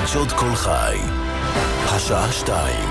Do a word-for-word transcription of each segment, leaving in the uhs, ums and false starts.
חדשות כל חי, השעה שתיים.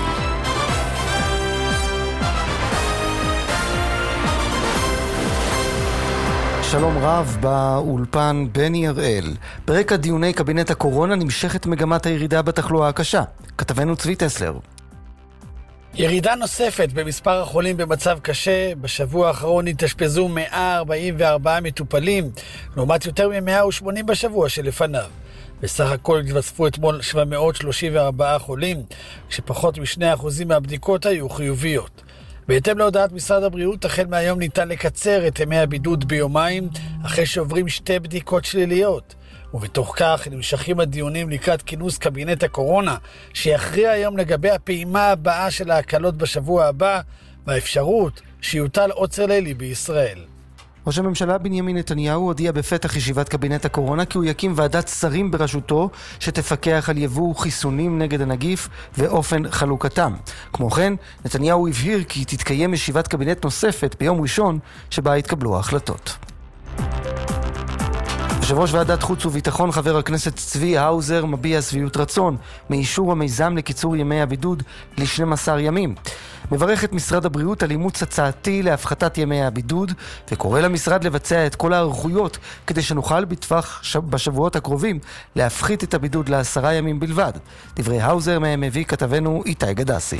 שלום רב, באולפן בני הראל. ברקע דיוני קבינט הקורונה נמשכת מגמת הירידה בתחלואה הקשה. כתבנו צבי טסלר. ירידה נוספת במספר החולים במצב קשה. בשבוע האחרון התאשפזו מאה ארבעים וארבעה מטופלים, לעומת יותר מ-מאה ושמונים בשבוע שלפניו. בסך הכל התווספו אתמול שבע מאות שלושים וארבעה חולים, כשפחות משני אחוזים מהבדיקות היו חיוביות. בהתאם להודעת משרד הבריאות, החל מהיום ניתן לקצר את ימי הבידוד ביומיים, אחרי שעוברים שתי בדיקות שליליות. ובתוך כך נמשכים הדיונים לקראת כינוס קבינט הקורונה, שיכריע היום לגבי הפעימה הבאה של ההקלות בשבוע הבא, והאפשרות שיוטל עוצר לילי בישראל. ראש הממשלה בנימין נתניהו הודיע בפתח ישיבת קבינט הקורונה כי הוא יקים ועדת שרים בראשותו שתפקח על יבוא חיסונים נגד הנגיף ואופן חלוקתם. כמו כן, נתניהו הבהיר כי תתקיים ישיבת קבינט נוספת ביום ראשון שבה יתקבלו ההחלטות. יושב ראש ועדת חוץ וביטחון חבר הכנסת צבי האוזר מביע שביעות רצון מאישור המיזם לקיצור ימי הבידוד ל-שנים עשר ימים. מברך את משרד הבריאות על אימוץ הצעתי להפחתת ימי הבידוד, וקורא למשרד לבצע את כל הערכויות כדי שנוכל בטווח ש... בשבועות הקרובים להפחית את הבידוד לעשרה ימים בלבד. דברי האוזר מהם מביא כתבנו איתי גדסי.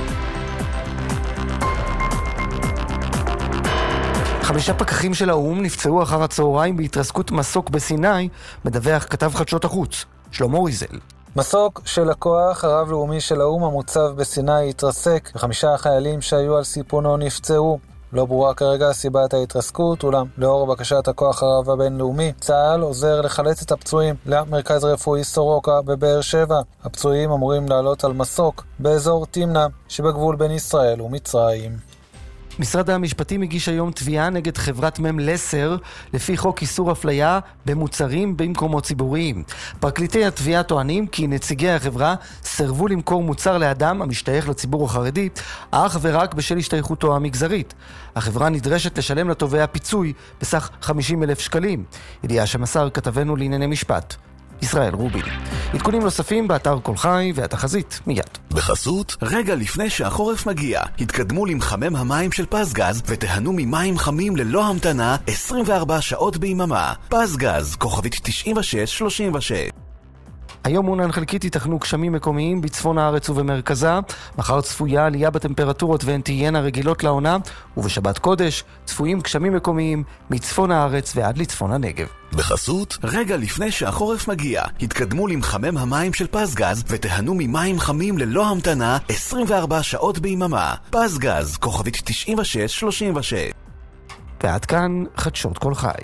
חמישה פקחים של האו"ם נפצעו אחר הצהריים בהתרסקות מסוק בסיני, מדווח כתב חדשות החוץ שלמה ריזל. מסוק של הכוח הרב-לאומי של האו"ם המוצב בסיני התרסק, וחמישה החיילים שהיו על סיפונו נפצעו. לא ברורה כרגע סיבת ההתרסקות, אולם לאור בקשת הכוח הרב הבינלאומי, צה"ל עוזר לחלץ את הפצועים למרכז רפואי סורוקה בבאר שבע. הפצועים אמורים לעלות על מסוק באזור תמנה שבגבול בין ישראל ומצרים. משרד המשפטים הגיש היום תביעה נגד חברת מם לסר לפי חוק איסור אפליה במוצרים במקומות ציבוריים. פרקליטי התביעה טוענים כי נציגי החברה סרבו למכור מוצר לאדם המשתייך לציבור החרדי אך ורק בשל השתייכותו המגזרית. החברה נדרשת לשלם לתובע פיצוי בסך חמישים אלף שקלים. ידיעה שמסר כתבנו לענייני משפט ישראל רובין. עדכונים נוספים באתר כל חי והתחזית מיד. בחסות, רגע לפני שהחורף מגיע, התקדמו למחמם המים של פסגז ותהנו ממים חמים ללא המתנה עשרים וארבע שעות ביממה. פסגז, כוכבית תשעים ושש שלושים ושש. היום עונן חלקית ייתכנו גשמים מקומיים בצפון הארץ ובמרכזה. מחר צפויה עלייה בטמפרטורות והן תהיינה רגילות לעונה, ובשבת קודש צפויים גשמים מקומיים מצפון הארץ ועד לצפון הנגב. בחסות, רגע לפני שהחורף מגיע, התקדמו למחמם המים של פסגז ותהנו ממים חמים ללא המתנה עשרים וארבע שעות ביממה. פסגז, כוכבית תשעים ושש שלושים ושש. ועד כאן חדשות כל חי.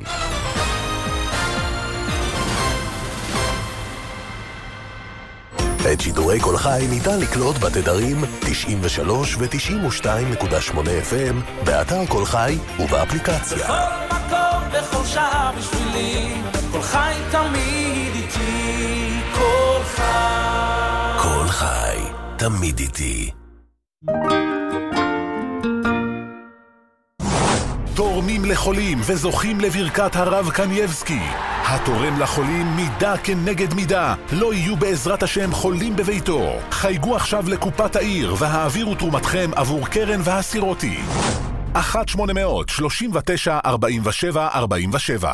את שידורי כל חי ניתן לקלוט בתדרים תשעים ושלוש ו-תשעים ושתיים נקודה שמונה אף אם באתר כל חי ובאפליקציה. בכל מקום בכל שעה בשבילי, כל חי תמיד איתי, כל חי. כל חי תמיד איתי. תורמים לחולים וזוכים לברכת הרב קנייבסקי. התורם לחולים מידה כנגד מידה. לא יהיו בעזרת השם חולים בביתו. חייגו עכשיו לקופת העיר והעבירו תרומתכם עבור קרן והסירותי. אחת שמונה מאות שלושים ותשע ארבעים ושבע ארבעים ושבע.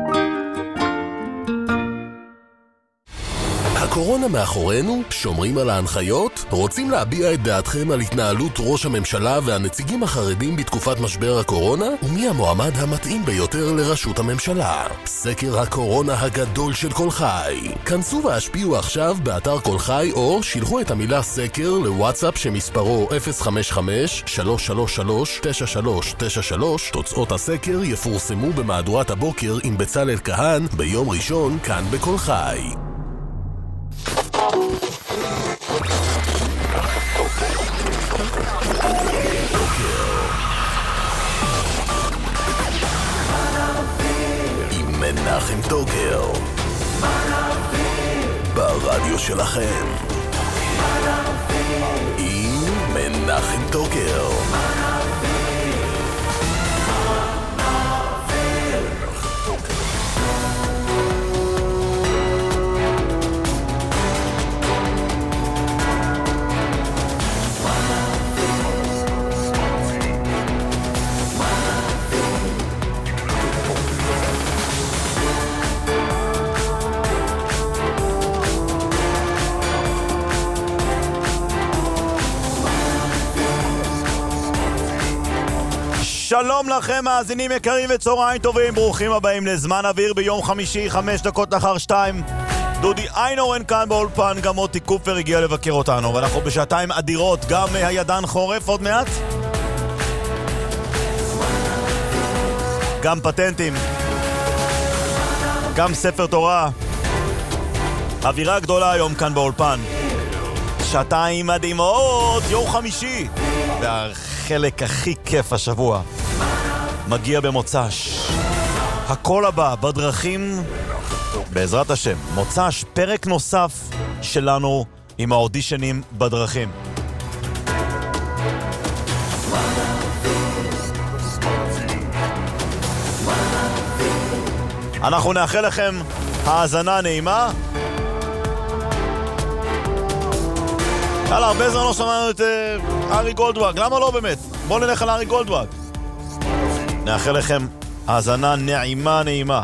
הקורונה מאחורינו? שומרים על ההנחיות? רוצים להביע את דעתכם על התנהלות ראש הממשלה והנציגים החרדים בתקופת משבר הקורונה? ומי המועמד המתאים ביותר לראשות הממשלה? סקר הקורונה הגדול של כל חי. כנסו והשפיעו עכשיו באתר כל חי או שילחו את המילה סקר לוואטסאפ שמספרו אפס חמש חמש שלוש שלוש שלוש תשע שלוש תשע שלוש. תוצאות הסקר יפורסמו במהדורת הבוקר עם בצלאל כהן ביום ראשון כאן בכל חי. עם מנחם טוקר ברדיו שלכם עם מנחם טוקר. שלום לכם מאזינים יקרים וצהריים טובים, ברוכים הבאים לזמן אוויר ביום חמישי, חמש דקות לאחר שתיים. דודי איינורן כאן באולפן, גם מוטי קופר הגיע לבקר אותנו, ואנחנו בשעתיים אדירות, גם הידן חורף עוד מעט, גם פטנטים, גם ספר תורה. אווירה גדולה היום כאן באולפן, שעתיים מדהימות, יום חמישי, והחלק הכי כיף השבוע מגיע במוצ"ש. הכל הבא בדרכים בעזרת השם, מוצ"ש, פרק נוסף שלנו עם האודישנים בדרכים. אנחנו נאחל לכם האזנה נעימה. יאללה, הרבה זמן לא שמענו את uh, ארי גולדוואג, למה לא באמת? בואו נלך על ארי גולדוואג. נאחל לכם האזנה נעימה נעימה.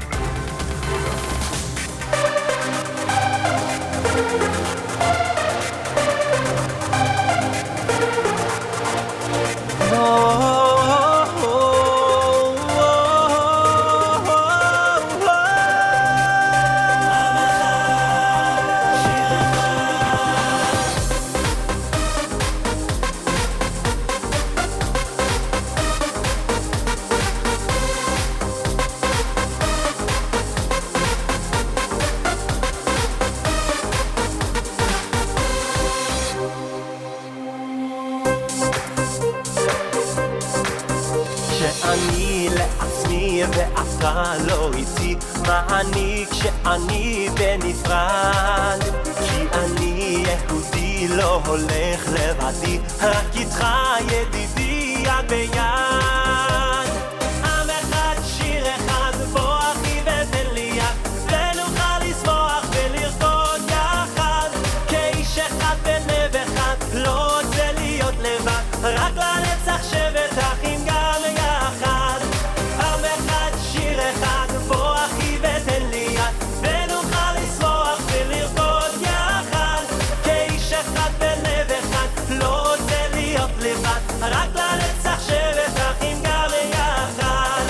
אני כשאני בנפרד, כי אני יהודי לא הולך לבדי, רק איתך ידידי יד ביד. עם אחד שיר אחד בוא אחי ותן לי יד, ונוכל לשמוח ולרקוד יחד, כאיש אחד בלב אחד, לא רוצה להיות לבד, רק לנצח שבט אחים גם יחד. עם אחד שיר אחד בוא אחי ותן לי יד, ונוכל לשמוח ולרקוד יחד, כאיש אחד בלב אחד, לא רוצה להיות לבד, רק לנצח שבט אחים גם יחד.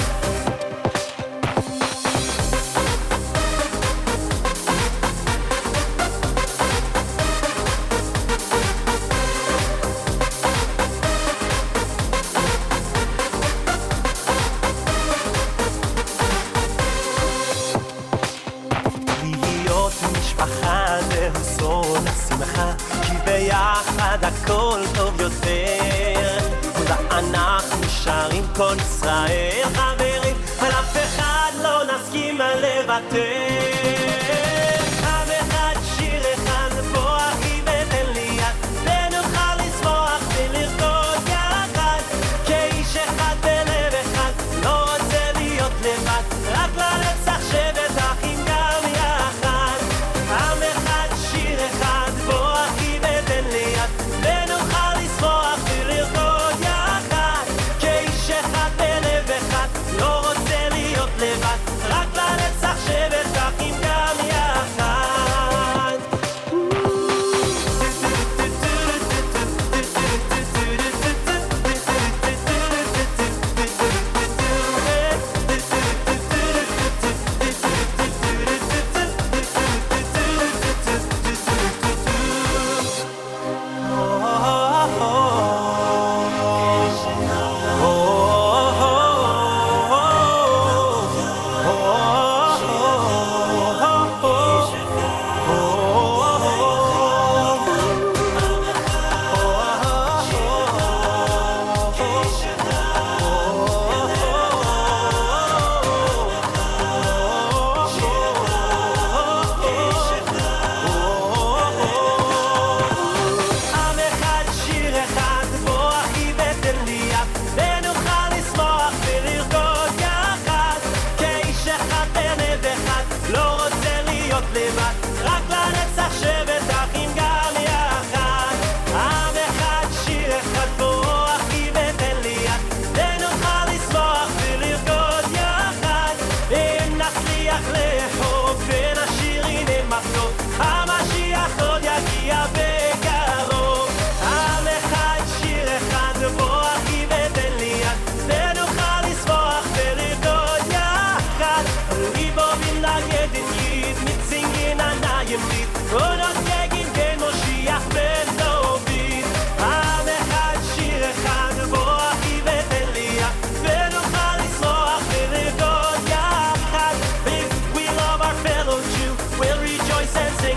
ביחד הכל טוב יותר, ואנחנו שרים כל ישראל חברים, על אף אחד לא נסכים לוותר. עם אחד שיר אחד בוא אחי ותן לי יד, ונוכל לשמוח ולרקוד יחד, כאיש אחד בלב אחד, לא רוצה להיות לבד, רק לנצח שבט אחים גם יחד. עם אחד שיר אחד בוא אחי ותן לי יד, ונוכל לשמוח ולרקוד יחד, כאיש אחד בלב אחד, לא רוצה להיות לבד, רק לנצח שבט אחים גם יחד. Then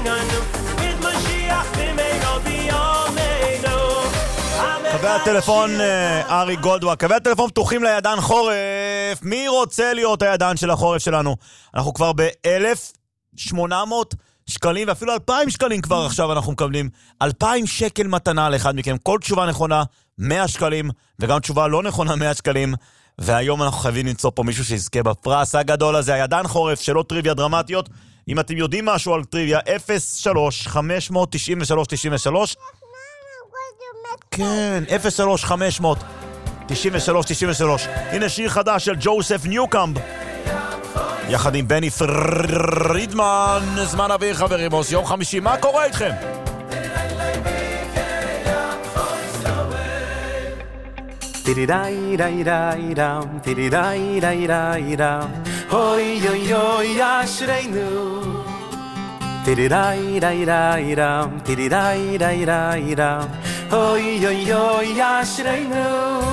חיינו mit Mashiach b'meiro b'yomeinu. קווי הטלפון, ארי גולדוואק, קווי הטלפון פתוחים לידן חורף. מי רוצה להיות הידן של החורף שלנו? אנחנו כבר ב-אלף שמונה מאות שקלים, ואפילו אלפיים שקלים כבר עכשיו אנחנו מקבלים. אלפיים שקל מתנה לאחד מכם. כל תשובה נכונה, מאה שקלים, וגם תשובה לא נכונה, מאה שקלים. והיום אנחנו חייבים למצוא פה מישהו שיזכה בפרס הגדול הזה, הידן חורף, שלא טריוויה דרמטיות. אם אתם יודעים משהו על טריוויה, אפס שלוש חמש תשע שלוש תשע שלוש. כן, אפס שלוש חמש תשע שלוש תשע שלוש. הנה שיר חדש של ג'וסף ניוקאמב יחד עם בני פרידמן. זמן אוויר חברים, עוש יום חמישי, מה קורה איתכם? Tiri-dai-dai-dai-dam, tiri-dai-dai-dai-dam, hoi-oi-oi, ashreinu. Tiri-dai-dai-dai-dam, tiri-dai-dai-dai-dam, hoi-oi-oi, ashreinu.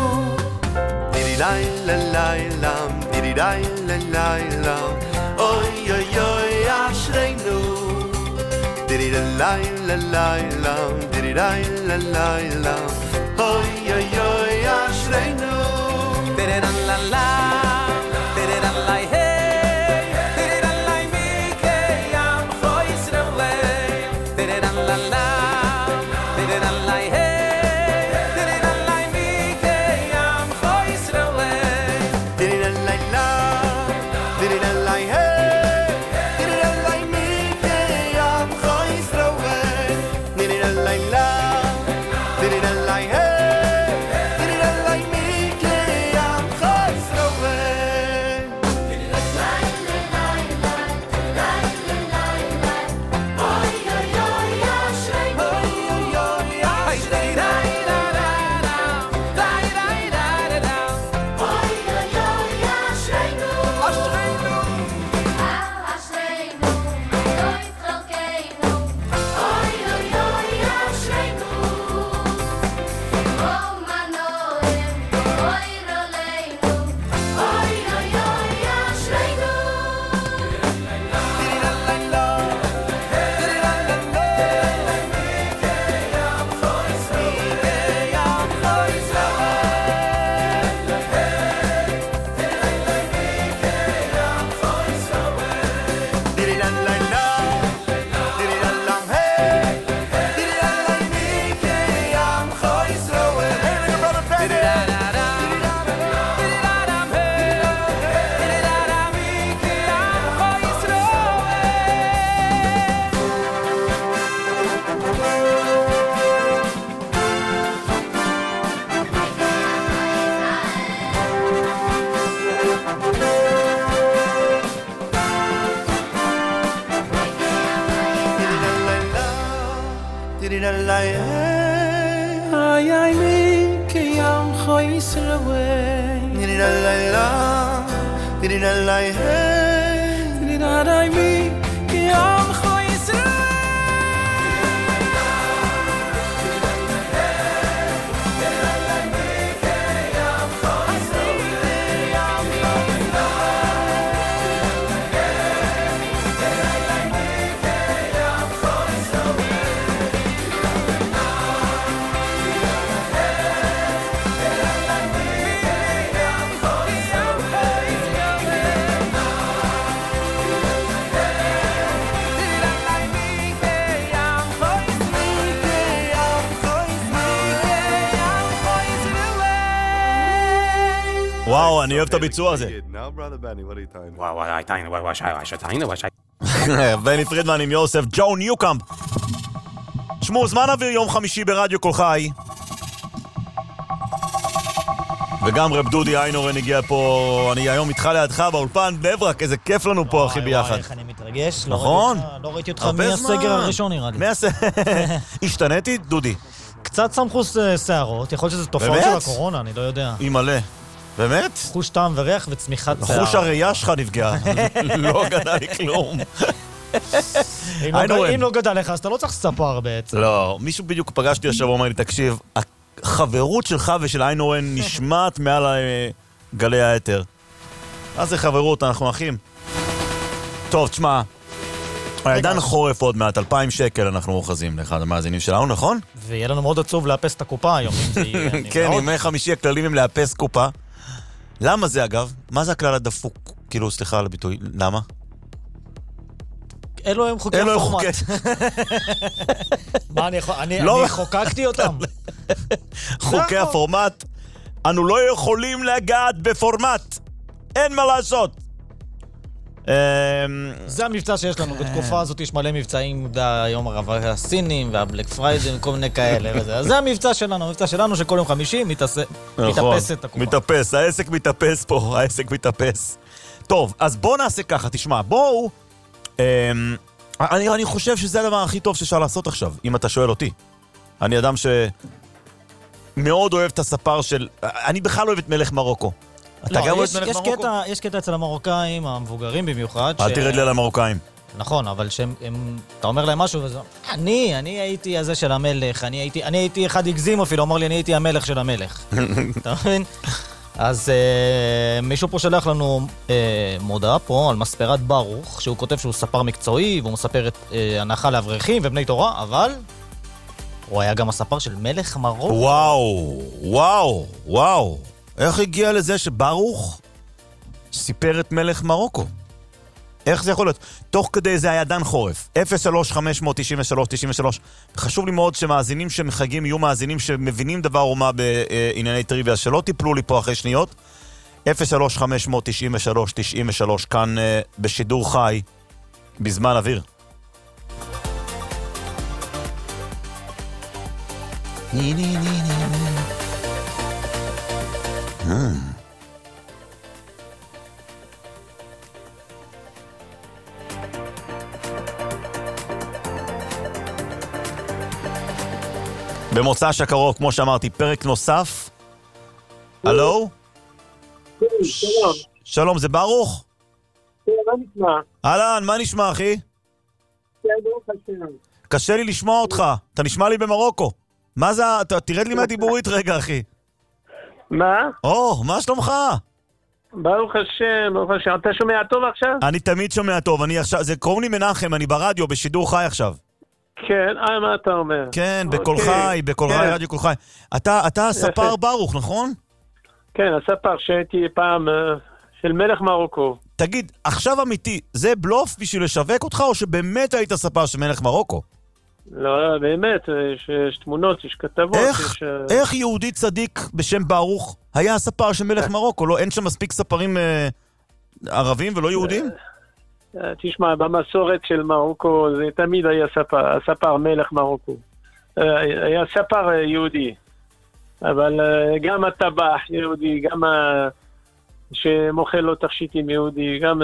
Tiri-dai-la-lai-lam, tiri-dai-la-lai-lam, hoi-oi-oi, ashreinu. Tiri-dai-la-lai-lam, tiri-dai-la-lai-lam, hoi-oi-oi, ashreinu. Tiri-dai-la-la, tiri-dai-la-lai, hey, tiri-dai-la-lai, mikeyam, choisrelei. Tiri-dai-la-la, tiri-dai-la-lai, hey, tiri-dai-la-lai, mikeyam, choisrelei. Tiri-dai-la-la, tiri-dai-lai, hey, tiri-dai-lai, mikeyam, choisrelei. Tiri-dai-la-la, tiri-dai-lai, hey. וואו, אני אוהב את הביצוע הזה. וואו, וואו, טיינה, וואו, וואו, טיינה, וואו, בני פרידמן עם יוסף, ג'ו ניוקאמב. שמעו, זמן אוויר יום חמישי ברדיו כל חי. וגם רב דודי איינורן הגיע פה, אני היום איתך לידך באולפן בברק, איזה כיף לנו פה אחי ביחד. וואי, איך אני מתרגש. נכון? לא ראיתי אותך מהסגר הראשון נראה לי. השתניתי, דודי? קצת סמכו שערות, יכול להיות שזה תופעות של הקורונה, אני לא יודע. היא מלא. באמת? חוש טעם וריח וצמיחת שיער. חוש הראייה שלך נפגע, לא גדל לי כלום. אם לא גדל לך, אז אתה לא צריך לספר בעצם. לא, מישהו בדיוק פגשתי השבוע, אומר לי, תקשיב, החברות שלך ושל איינורן נשמעת מעל גלי היתר. אז זה חברות, אנחנו אחים. טוב, תשמע, עידן חורף עוד מעט, אלפיים שקל אנחנו אוחזים לאחד המאזינים שלנו, נכון? ויהיה לנו מאוד עצוב לאפס את הקופה היום. כן, ימי חמישי הכללים הם לאפס קופה. למה זה אגב? מה זה הכלל הדפוק? כאילו, סליחה על הביטוי, למה? אלו הם חוקי הפורמט. מה אני יכול... אני חוקקתי אותם. חוקי הפורמט, אנו לא יכולים לגעת בפורמט. אין מה לעשות. זה המבצע שיש לנו. בתקופה הזאת יש מלא מבצעים, היום הרב הסינים והבלק פריידי וכל מיני כאלה. זה המבצע שלנו, המבצע שלנו שכל יום חמישי מתאפס את הקופה. מתאפס, העסק מתאפס פה, העסק מתאפס. טוב, אז בואו נעשה ככה, תשמע, בואו... אני, אני חושב שזה הדבר הכי טוב שאפשר לעשות עכשיו, אם אתה שואל אותי. אני אדם שמאוד אוהב את הספר של... אני בכלל אוהב את מלך מרוקו. אתה לא, גם אוהב יש, את מלך יש מרוקו? קטע, יש קטע אצל המרוקאים, המבוגרים במיוחד. אל ש... תרד לי על המרוקאים. נכון, אבל שהם, הם, אתה אומר להם משהו וזה... אני, אני הייתי הזה של המלך, אני הייתי, אני הייתי אחד הגזים אפילו, אמר לי, אני הייתי המלך של המלך. אתה מבין? אז אה, מישהו פה שלח לנו אה, מודעה פה על מספרת ברוך, שהוא כותב שהוא ספר מקצועי, והוא מספר את אה, הנחה לאברכים ובני תורה, אבל הוא היה גם הספר של מלך מרוקו. וואו, וואו, וואו. איך הגיע לזה שברוך סיפר את מלך מרוקו? איך זה יכול להיות? תוך כדי זה היה דן חורף. אפס שלוש חמש תשע שלוש תשע שלוש. חשוב לי מאוד שמאזינים שמחגים יהיו מאזינים שמבינים דבר או מה בענייני טריוויה, שלא תיפלו לי פה אחרי שניות. אפס שלוש חמש תשע שלוש תשע שלוש כאן בשידור חי בזמן אוויר. ני ני ני ני ני. במוצ"ש הקרוב, כמו שאמרתי, פרק נוסף. הלו? שלום. שלום, זה ברוך? כן, מה נשמע? אהלן, מה נשמע, אחי? כן, ברוך השם. קשה לי לשמוע אותך, אתה נשמע לי במרוקו. מה זה, תרד לי מהדיבורית רגע, אחי. מה? או, מה שלומך? ברוך השם, ברוך השם. אתה שומע טוב עכשיו? אני תמיד שומע טוב, אני עכשיו, זה קוראים לי מנחם, אני ברדיו, בשידור חי עכשיו. כן, אה, מה אתה אומר? כן, בכל חי, בכל חי, רדיו כל חי. אתה, אתה הספר ברוך, נכון? כן, הספר שהייתי פעם של מלך מרוקו. תגיד, עכשיו אמיתי, זה בלוף בשביל לשווק אותך, או שבאמת היית ספר של מלך מרוקו? לא, באמת, יש, יש תמונות, יש כתבות. איך, יש... איך יהודי צדיק בשם ברוך היה הספר של מלך מרוקו? לא, אין שם מספיק ספרים אה, ערבים ולא יהודים? תשמע, במסורת של מרוקו זה תמיד היה ספר, הספר מלך מרוקו. היה ספר יהודי, אבל גם הטבח יהודי, גם שמוכל לו תכשיטים יהודי, גם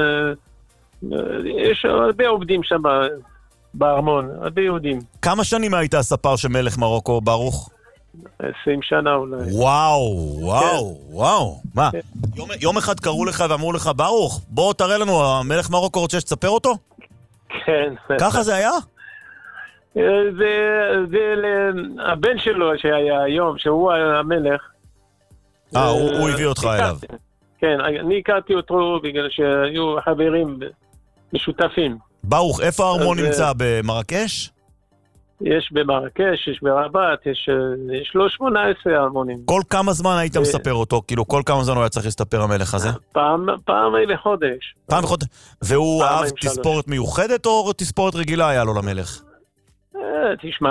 יש הרבה עובדים שם בארמון, הרבה יהודים. כמה שנים היית הספר של מלך מרוקו, ברוך? עשרים שנה אולי. וואו, וואו, וואו. מה? יום, יום אחד קראו לך ואמרו לך, ברוך, בוא תראה לנו, המלך מרוקו רוצה שתספר אותו? כן. ככה זה היה? זה, זה הבן שלו שהיה היום, שהוא המלך. אה, הוא, הוא הביא אותך אליו. כן, אני הכרתי אותו בגלל שהיו חברים משותפים. ברוך, איפה הארמון נמצא? במרקש? יש במרקש, יש ברבת, יש, יש לו שמונה עשרה ארמונים. כל כמה זמן היית מספר אותו? כאילו, כל כמה זמן הוא היה צריך להסתפר המלך הזה? פעם, פעם לחודש. פעם לחודש. והוא אהב תספורת מיוחדת או תספורת רגילה היה לו למלך? תשמע,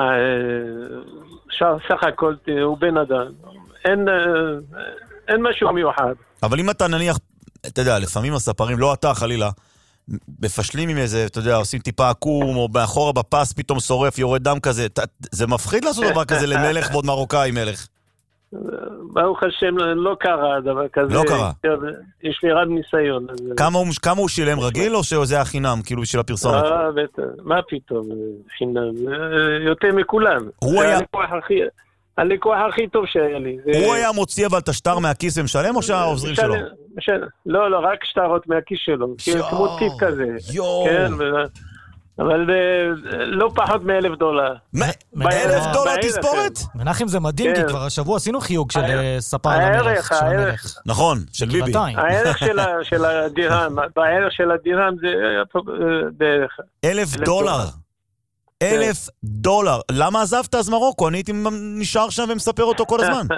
סך הכל הוא בן אדם. אין, אין משהו מיוחד. אבל אם אתה נניח, אתה יודע, לפעמים הספרים, לא אתה חלילה, בפשלים עם איזה, אתה יודע, עושים טיפה עקום, או מאחורה בפס פתאום שורף, יורד דם כזה. זה מפחיד לעשות דבר כזה למלך ועוד מרוקאי מלך. ברוך השם, לא קרה דבר כזה. לא קרה. יש לי רד ניסיון. כמה הוא שילם רגיל, או שזה היה חינם, כאילו בשביל הפרסומת? מה פתאום, חינם? יותר מכולם. הוא היה... הלקוח הכי טוב שהיה לי. הוא היה מוציא אבל את השטר מהכיס ומשלם, או שהעוזרים שלו? לא, לא, רק שטרות מהכיס שלו. כמו טיפ כזה. יואו. אבל לא פחות מאלף דולר. אלף דולר תספורת? מנחם זה מדהים, כי כבר השבוע עשינו חיוג של ספר המלך, של המלך. נכון, של ביבי. הערך של הדירם, בערך של הדירם זה בערך. אלף דולר. אלף דולר. למה עזבת אז מרוקו? אני הייתי נשאר שם ומספר אותו כל הזמן.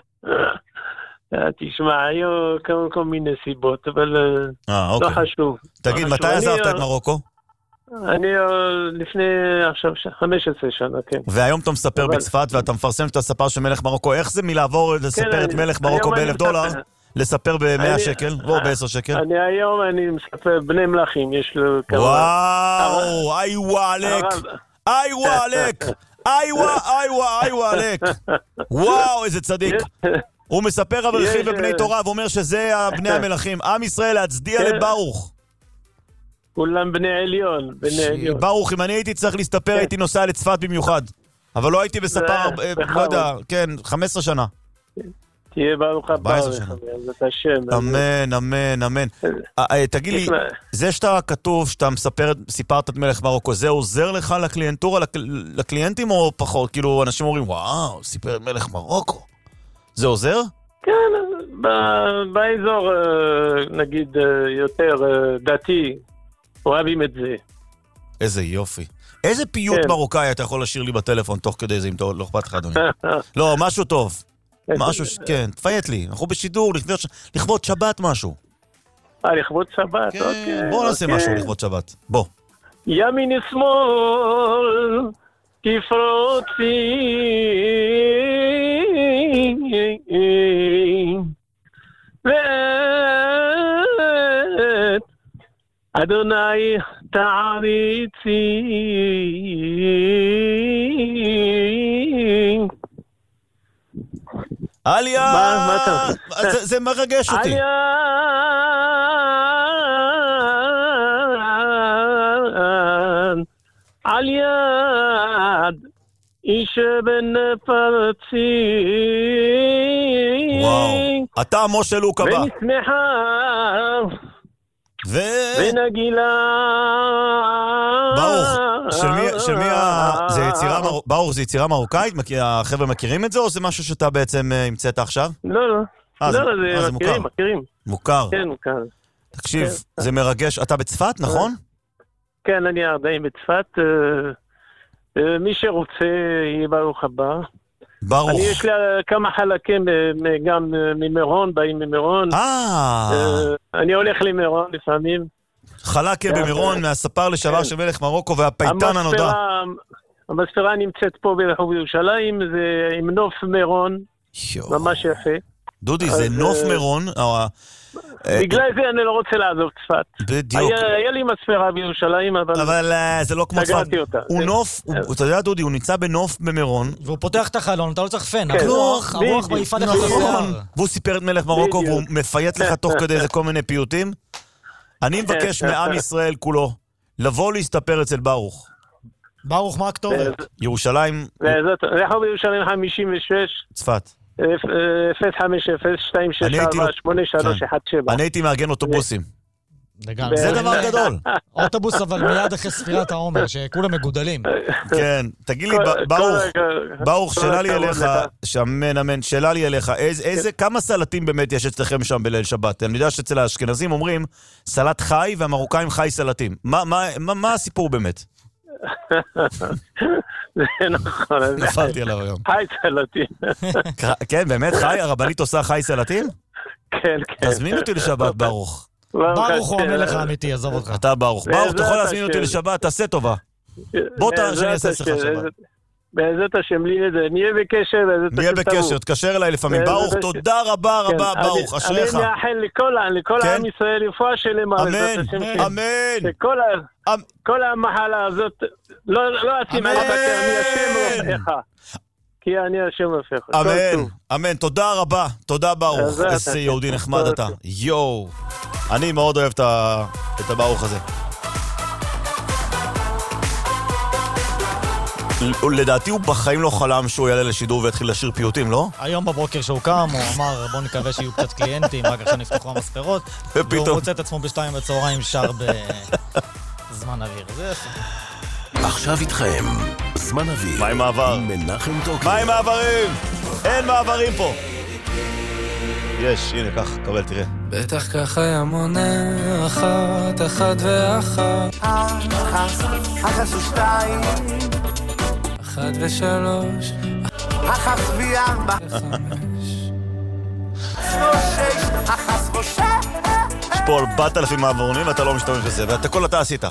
תשמע, היו כל מיני סיבות, אבל לא חשוב. תגיד, מתי עזבת את מרוקו? אני לפני עכשיו חמש עשרה שנה, כן. והיום אתה מספר בצפת ואתה מפרסם את הספר של מלך מרוקו. איך זה מלעבור לספר את מלך מרוקו באלף דולר, לספר במאה שקל או בעשר שקל? אני היום, אני מספר בני מלכים, יש לו כמה... וואו, איווה עלק, איווה עלק, איווה, איווה, איווה עלק. וואו, איזה צדיק. הוא מספר אברכים ובני תורה ואומר שזה בני המלכים. עם ישראל להצדיע לברוך. כולם בני עליון, בני עליון. ברוך, אם אני הייתי צריך להסתפר, הייתי נוסע לצפת במיוחד. אבל לא הייתי בספר, לא יודע, כן, חמש עשרה שנה. תהיה ברוך הבא, זאת השם. אמן, אמן, אמן. תגיד לי, זה שאתה כתוב, שאתה סיפרת את מלך מרוקו, זה עוזר לך לקליינטורה, לקליינטים או פחות? כאילו, אנשים אומרים, וואו, סיפר את מלך מרוקו. זה עוזר? כן, באזור, נגיד, יותר דתי, אוהבים את זה. איזה יופי. איזה פיוט מרוקאי אתה יכול לשיר לי בטלפון תוך כדי זה, אם לא אכפת לך, אדוני? לא, משהו טוב. משהו, כן, תפייט לי. אנחנו בשידור, לכבוד שבת משהו. אה, לכבוד שבת, אוקיי. בוא נעשה משהו לכבוד שבת. בוא. ימין שמאל, תפרוצי, ואת אדוני תעריצי. עליה! זה מרגש אותי. עליה! על יד איש בן פרצי. וואו, אתה משה לוק הבא. ונשמחה ו... ונגילה. ברוך, של מי, של מי ה... זה יצירה, מר... ברוך, זה יצירה מרוקאית? החבר'ה מכירים את זה, או זה משהו שאתה בעצם המצאת עכשיו? לא, לא. אה, לא, זה... לא, אה, זה מכירים, מוכר. מכירים. מוכר. כן, מוכר. תקשיב, כן. זה מרגש. אתה בצפת, נכון? כן, אני עדיין בצפת. מי שרוצה, יהיה ברוך הבא. ברוך. אני יש לי כמה חלקים גם ממירון, באים ממירון. אה. אני הולך למירון לפעמים. חלקה במירון, מהספר לשעבר של מלך מרוקו והפייטן הנודע. המספרה נמצאת פה ברחוב ירושלים, זה עם נוף מירון, ממש יפה. דודי, זה נוף מירון. בגלל זה אני לא רוצה לעזוב צפת. בדיוק. היה לי מספרה בירושלים, אבל... אבל זה לא כמו צפת. סגרתי אותה. הוא נוף, אתה יודע דודי, הוא נמצא בנוף במירון. והוא פותח את החלון, אתה לא צריך פן. הרוח, הרוח מעיפה לך לשיער. והוא סיפר את מלך מרוקו, והוא מפייט לך תוך כדי איזה כל מיני פיוטים. אני מבקש מעם ישראל כולו, לבוא להסתפר אצל ברוך. ברוך, מה הכתובת? ירושלים. רחוב ירושלים חמישים ושש. צפת. אפס חמש אפס שתיים שש ארבע שמונה שלוש אחת שבע. אני הייתי מארגן אוטובוסים. זה דבר גדול. אוטובוס אבל מיד אחרי ספירת העומר, שכולם מגודלים. כן, תגיד לי, ברוך, ברוך, שאלה לי אליך, שאמן, אמן, שאלה לי אליך, כמה סלטים באמת יש אצלכם שם בליל שבת? אני יודע שאצל האשכנזים אומרים, סלט חי והמרוקאים חי סלטים. מה הסיפור באמת? זה נכון. נפלתי עליו היום. חי סלטים. כן, באמת חי? הרבנית עושה חי סלטים? כן, כן. תזמין אותי לשבת, ברוך. ברוך הוא המלך האמיתי, עזוב אותך. אתה ברוך. ברוך, אתה יכול להזמין אותי לשבת, תעשה טובה. בוא שאני אעשה אצלך שבת. בעזרת השם, לי לזה, נהיה בקשר. נהיה בקשר, תקשר אליי לפעמים. ברוך, תודה רבה רבה, ברוך, אשריך. אני מאחל לכל עם ישראל רפואה שלמה. אמן, אמן. כל המחלה הזאת, לא עשים על הבקר, אני השם רופאיך. כי אני השם רופאיך. אמן, אמן, תודה רבה, תודה ברוך. איזה יהודי נחמד אתה. יואו. אני מאוד אוהב את הברוך הזה. לדעתי הוא בחיים לא חלם שהוא יעלה לשידור והתחיל לשיר פיוטים, לא? היום בבוקר שהוא קם, הוא אמר, בוא נקווה שיהיו קצת קליינטים, רק עכשיו נפתחו המספרות, והוא מוצא את עצמו בשתיים בצהריים שר ב... זמן אוויר, זה יפה. עכשיו איתכם, זמן אוויר. מה עם מעבר? עם מנחם טוקר. מה עם מעברים? אין מעברים פה. יש, הנה, כך, קבל, תראה. בטח ככה היה מונה אחת, אחת ואחת. אחת, אחת ושתיים. אחת ושלוש. אחת וארבע. ושש, אחת ושש. יש פה ארבעת אלפים מעברונים ואתה לא משתמש בזה, ואתה כל אתה עשית.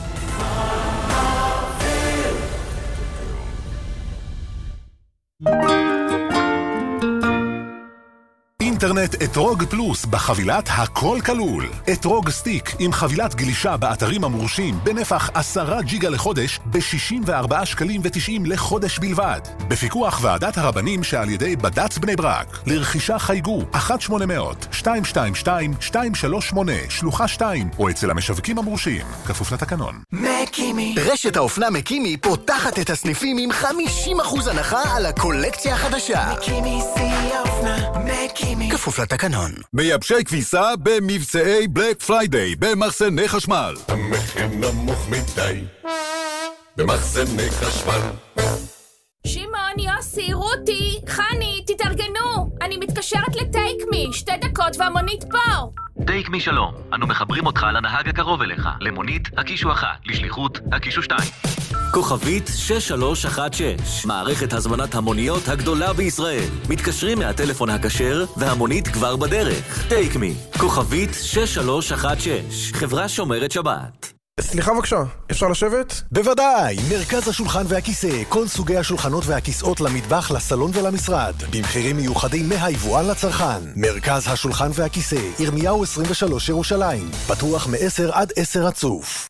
אינטרנט אתרוג פלוס בחבילת הכל כלול. אתרוג סטיק עם חבילת גלישה באתרים המורשים בנפח עשרה ג'יגה לחודש ב-שישים וארבעה שקלים ותשעים לחודש בלבד. בפיקוח ועדת הרבנים שעל ידי בד"ץ בני ברק. לרכישה חייגו אחת שמונה אפס אפס שתיים שתיים שתיים שתיים שלוש שמונה שלוחה שתיים או אצל המשווקים המורשים. כפוף לתקנון. מקימי. רשת האופנה מקימי פותחת את הסניפים עם חמישים אחוז הנחה על הקולקציה החדשה. מקימי שיא האופנה, מקימי. כפוף לתקנון. מייבשי כביסה במבצעי בלק פריידיי במחסני חשמל. המחיר נמוך מדי במחסני חשמל. שמעון, יוסי, רותי, חני, תתארגנו. אני מתקשרת לטייק מי, שתי דקות והמונית פה. טייק מי שלום, אנו מחברים אותך לנהג הקרוב אליך. למונית, הקישו אחת, לשליחות, הקישו שתיים. כוכבית שש שלוש אחת שש, מערכת הזמנת המוניות הגדולה בישראל. מתקשרים מהטלפון הכשר והמונית כבר בדרך. טייק מי, כוכבית שש שלוש אחת שש, חברה שומרת שבת. סליחה בבקשה, אפשר לשבת? בוודאי, מרכז השולחן והכיסא, כל סוגי השולחנות והכיסאות למטבח, לסלון ולמשרד, במחירים מיוחדים מהיבואן לצרכן. מרכז השולחן והכיסא, ירמיהו עשרים ושלוש ירושלים, פתוח מ-עשר עד עשר רצוף.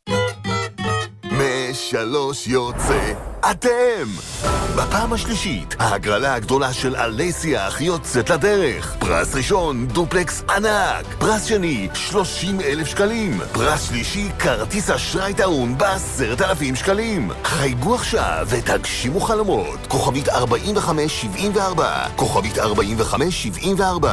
משלוש יוצא אתם! בפעם השלישית, ההגרלה הגדולה של עלי שיח יוצאת לדרך. פרס ראשון, דופלקס ענק. פרס שני, שלושים אלף שקלים. פרס שלישי, כרטיס אשראי טעון בעשרת אלפים שקלים. חייגו עכשיו ותגשימו חלומות. כוכבית ארבעים וחמש שבעים וארבע. כוכבית ארבעים וחמש שבעים וארבע.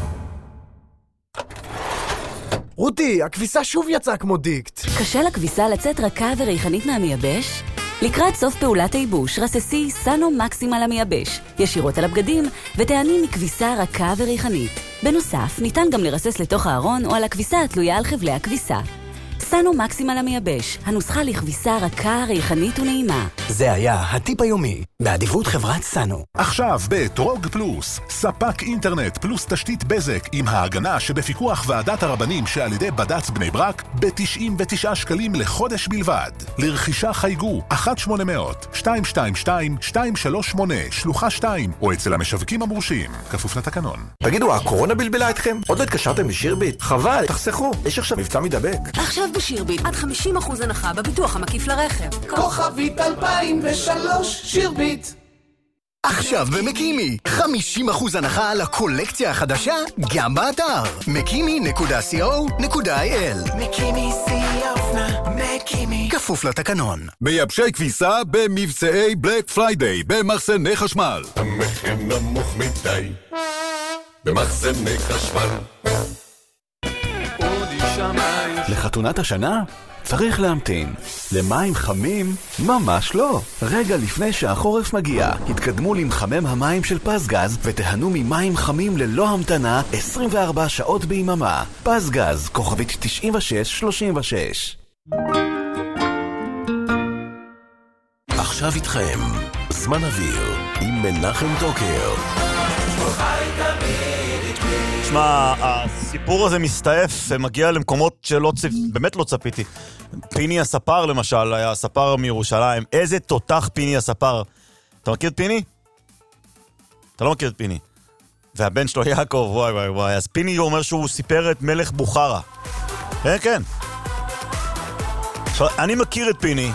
רותי, הכביסה שוב יצאה כמו דיקט. קשה לכביסה לצאת רכה וריחנית מהמייבש? לקראת סוף פעולת הייבוש, רססי סנו מקסימל המייבש, ישירות על הבגדים, ותעני מכביסה רכה וריחנית. בנוסף, ניתן גם לרסס לתוך הארון או על הכביסה התלויה על חבלי הכביסה. סנו מקסימל המייבש, הנוסחה לכביסה רכה, ריחנית ונעימה. זה היה הטיפ היומי, באדיבות חברת סנו. עכשיו בטרוג פלוס, ספק אינטרנט פלוס תשתית בזק עם ההגנה שבפיקוח ועדת הרבנים שעל ידי בד"ץ בני ברק ב-תשעים ותשעה שקלים לחודש בלבד. לרכישה חייגו אחת שמונה אפס אפס שתיים שתיים שתיים שתיים שלוש שמונה שלוחה שתיים או אצל המשווקים המורשים. כפוף לתקנון. תגידו, הקורונה בלבלה אתכם? עוד לא התקשרתם לשירביט? חבל, תחסכו, יש עכשיו מבצע מדבק. עכשיו בשירביט, עד חמישים אחוז הנחה בביטוח המקיף לרכב. כוכבית אלפיים ושלוש, שירביט. עכשיו במקימי, חמישים אחוז הנחה על הקולקציה החדשה, גם באתר מקימי נקודה סי או נקודה איי אל. מקימי שיא האופנה, מקימי. כפוף לתקנון. מייבשי כביסה במבצעי בלק פריידיי במחסני חשמל. המחיר נמוך מדי במחסני חשמל. לחתונת השנה? צריך להמתין. למים חמים? ממש לא. רגע לפני שהחורף מגיע, התקדמו למחמם המים של פסגז ותיהנו ממים חמים ללא המתנה עשרים וארבע שעות ביממה. פסגז, כוכבית תשעים ושש שלושים ושש. עכשיו איתכם, זמן אוויר עם מנחם טוקר. תשמע, הסיפור הזה מסתעף ומגיע למקומות שלא צפ... באמת לא צפיתי. פיני הספר למשל, היה הספר מירושלים. איזה תותח פיני הספר. אתה מכיר את פיני? אתה לא מכיר את פיני. והבן שלו יעקב, וואי וואי וואי. אז פיני אומר שהוא סיפר את מלך בוכרה. כן, כן. עכשיו, אני מכיר את פיני.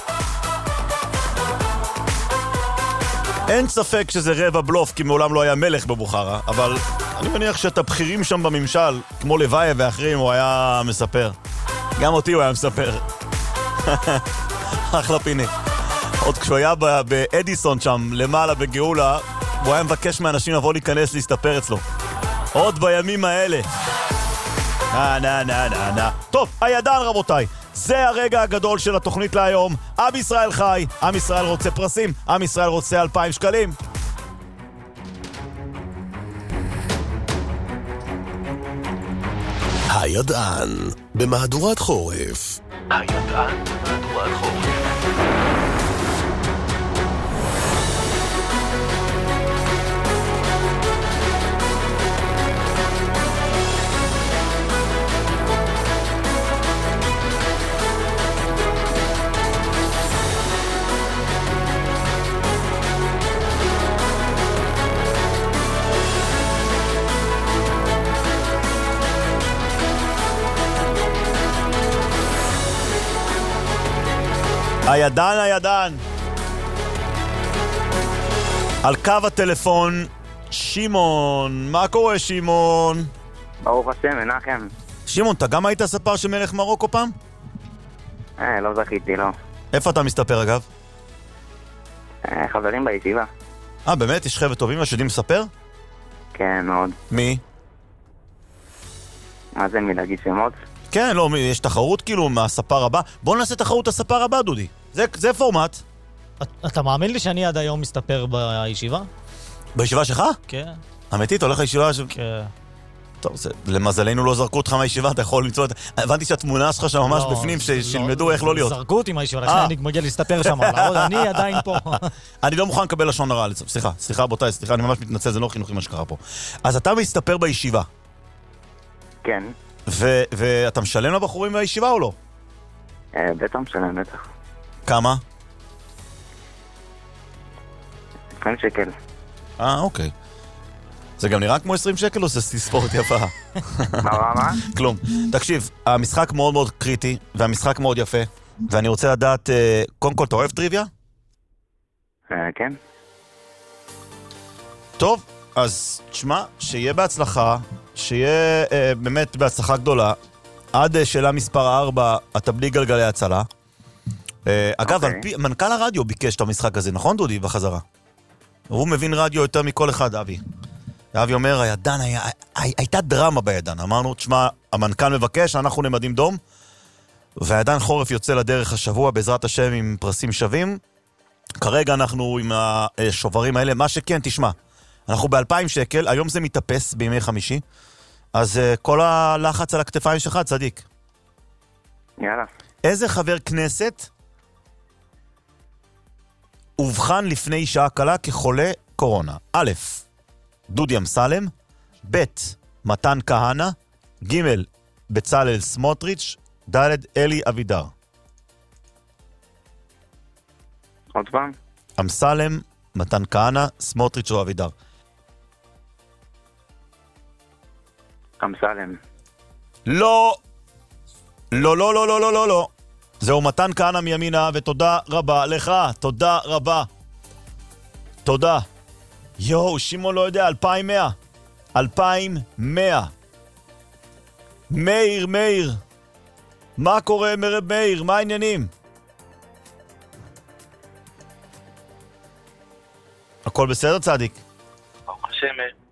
אין ספק שזה רבע בלוף, כי מעולם לא היה מלך בבוכרה, אבל אני מניח שאת הבכירים שם בממשל, כמו לוואי ואחרים, הוא היה מספר. גם אותי הוא היה מספר. אחלה פיני. עוד כשהוא היה באדיסון שם, למעלה בגאולה, הוא היה מבקש מאנשים לבוא להיכנס להסתפר אצלו. עוד בימים האלה. נה נה נה נה נה. טוב, הידען רבותיי. זה הרגע הגדול של התוכנית להיום. עם ישראל חי, עם ישראל רוצה פרסים, עם ישראל רוצה אלפיים שקלים. הידען במהדורת חורף. הידען במהדורת חורף. הידען, הידען. על קו הטלפון, שמעון. מה קורה, שמעון? ברוך השם, מנחם. שמעון, אתה גם היית ספר של מלך מרוקו פעם? אה, לא זכיתי, לא. איפה אתה מסתפר, אגב? אה, חברים בישיבה. אה, באמת? יש חבר'ה טובים שיודעים לספר? כן, מאוד. מי? מה זה, מי להגיד שמות? כן, לא, יש תחרות כאילו מהספר הבא. בוא נעשה תחרות הספר הבא, דודי. זה, זה פורמט. אתה מאמין לי שאני עד היום מסתפר בישיבה? בישיבה שלך? כן. אמיתית, הולך לישיבה ש... כן. טוב, זה, למזלנו לא זרקו אותך מהישיבה, אתה יכול למצוא את... הבנתי שהתמונה שלך שם ממש לא, בפנים, לא, שילמדו איך לא להיות. זרקו אותי מהישיבה, לכן אני מגיע להסתפר שם, אני עדיין פה. אני לא מוכן לקבל לשון הרע, סליחה, סליחה רבותיי, סליחה, אני ממש מתנצל, זה לא חינוכי מה שקרה פה. אז אתה מסתפר בישיבה. כן. ו- ואתה משלם לבחורים בישיבה או לא? אה, בטח משלם, בטח. כמה? עשרים שקל. אה, אוקיי. זה גם נראה כמו עשרים שקל או זה ספורט יפה? מה, מה, מה? כלום. תקשיב, המשחק מאוד מאוד קריטי, והמשחק מאוד יפה, ואני רוצה לדעת, קודם כל, אתה אוהב טריוויה? אה, כן. טוב, אז תשמע, שיהיה בהצלחה, שיהיה אה, באמת בהצלחה גדולה. עד אה, שאלה מספר ארבע, אתה בלי גלגלי הצלה. אה, אגב, על פי, מנכ"ל הרדיו ביקש את המשחק הזה, נכון דודי, בחזרה? הוא מבין רדיו יותר מכל אחד, אבי. אבי אומר, הידען, היה, הי, הייתה דרמה בידען. אמרנו, תשמע, המנכ"ל מבקש, אנחנו נמדים דום, והידען חורף יוצא לדרך השבוע, בעזרת השם, עם פרסים שווים. כרגע אנחנו עם השוברים האלה, מה שכן, תשמע, אנחנו ב-אלפיים שקל, היום זה מתאפס בימי חמישי, אז uh, כל הלחץ על הכתפיים שלך, צדיק. יאללה. איזה חבר כנסת הובחן לפני שעה קלה כחולה קורונה? א', דודי אמסלם, ב', מתן כהנא, ג', בצלאל סמוטריץ', ד', אלי אבידר. עוד פעם? אמסלם, מתן כהנא, סמוטריץ' או אבידר. אמסלם. לא. לא, לא, לא, לא, לא, לא, לא. זהו מתן כהנא מימינה, ותודה רבה לך. תודה רבה. תודה. יואו, שימו לא יודע, אלפיים מאה. אלפיים מאה. מאיר, מאיר. מה קורה, מאיר? מה העניינים? הכל בסדר, צדיק? ברוך השם.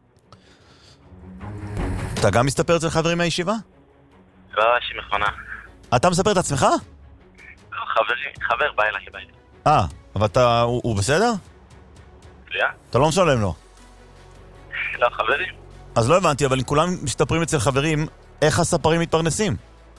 אתה גם מסתפר אצל חברים מהישיבה? לא, יש לי מכונה. אתה מספר את עצמך? לא, חברי, חבר, בא אליי, בא אליי. אה, אבל אתה, הוא, הוא בסדר? תלויה? אתה לא משלם לו. לא, חברים. אז לא הבנתי, אבל אם כולם מסתפרים אצל חברים, איך הספרים מתפרנסים?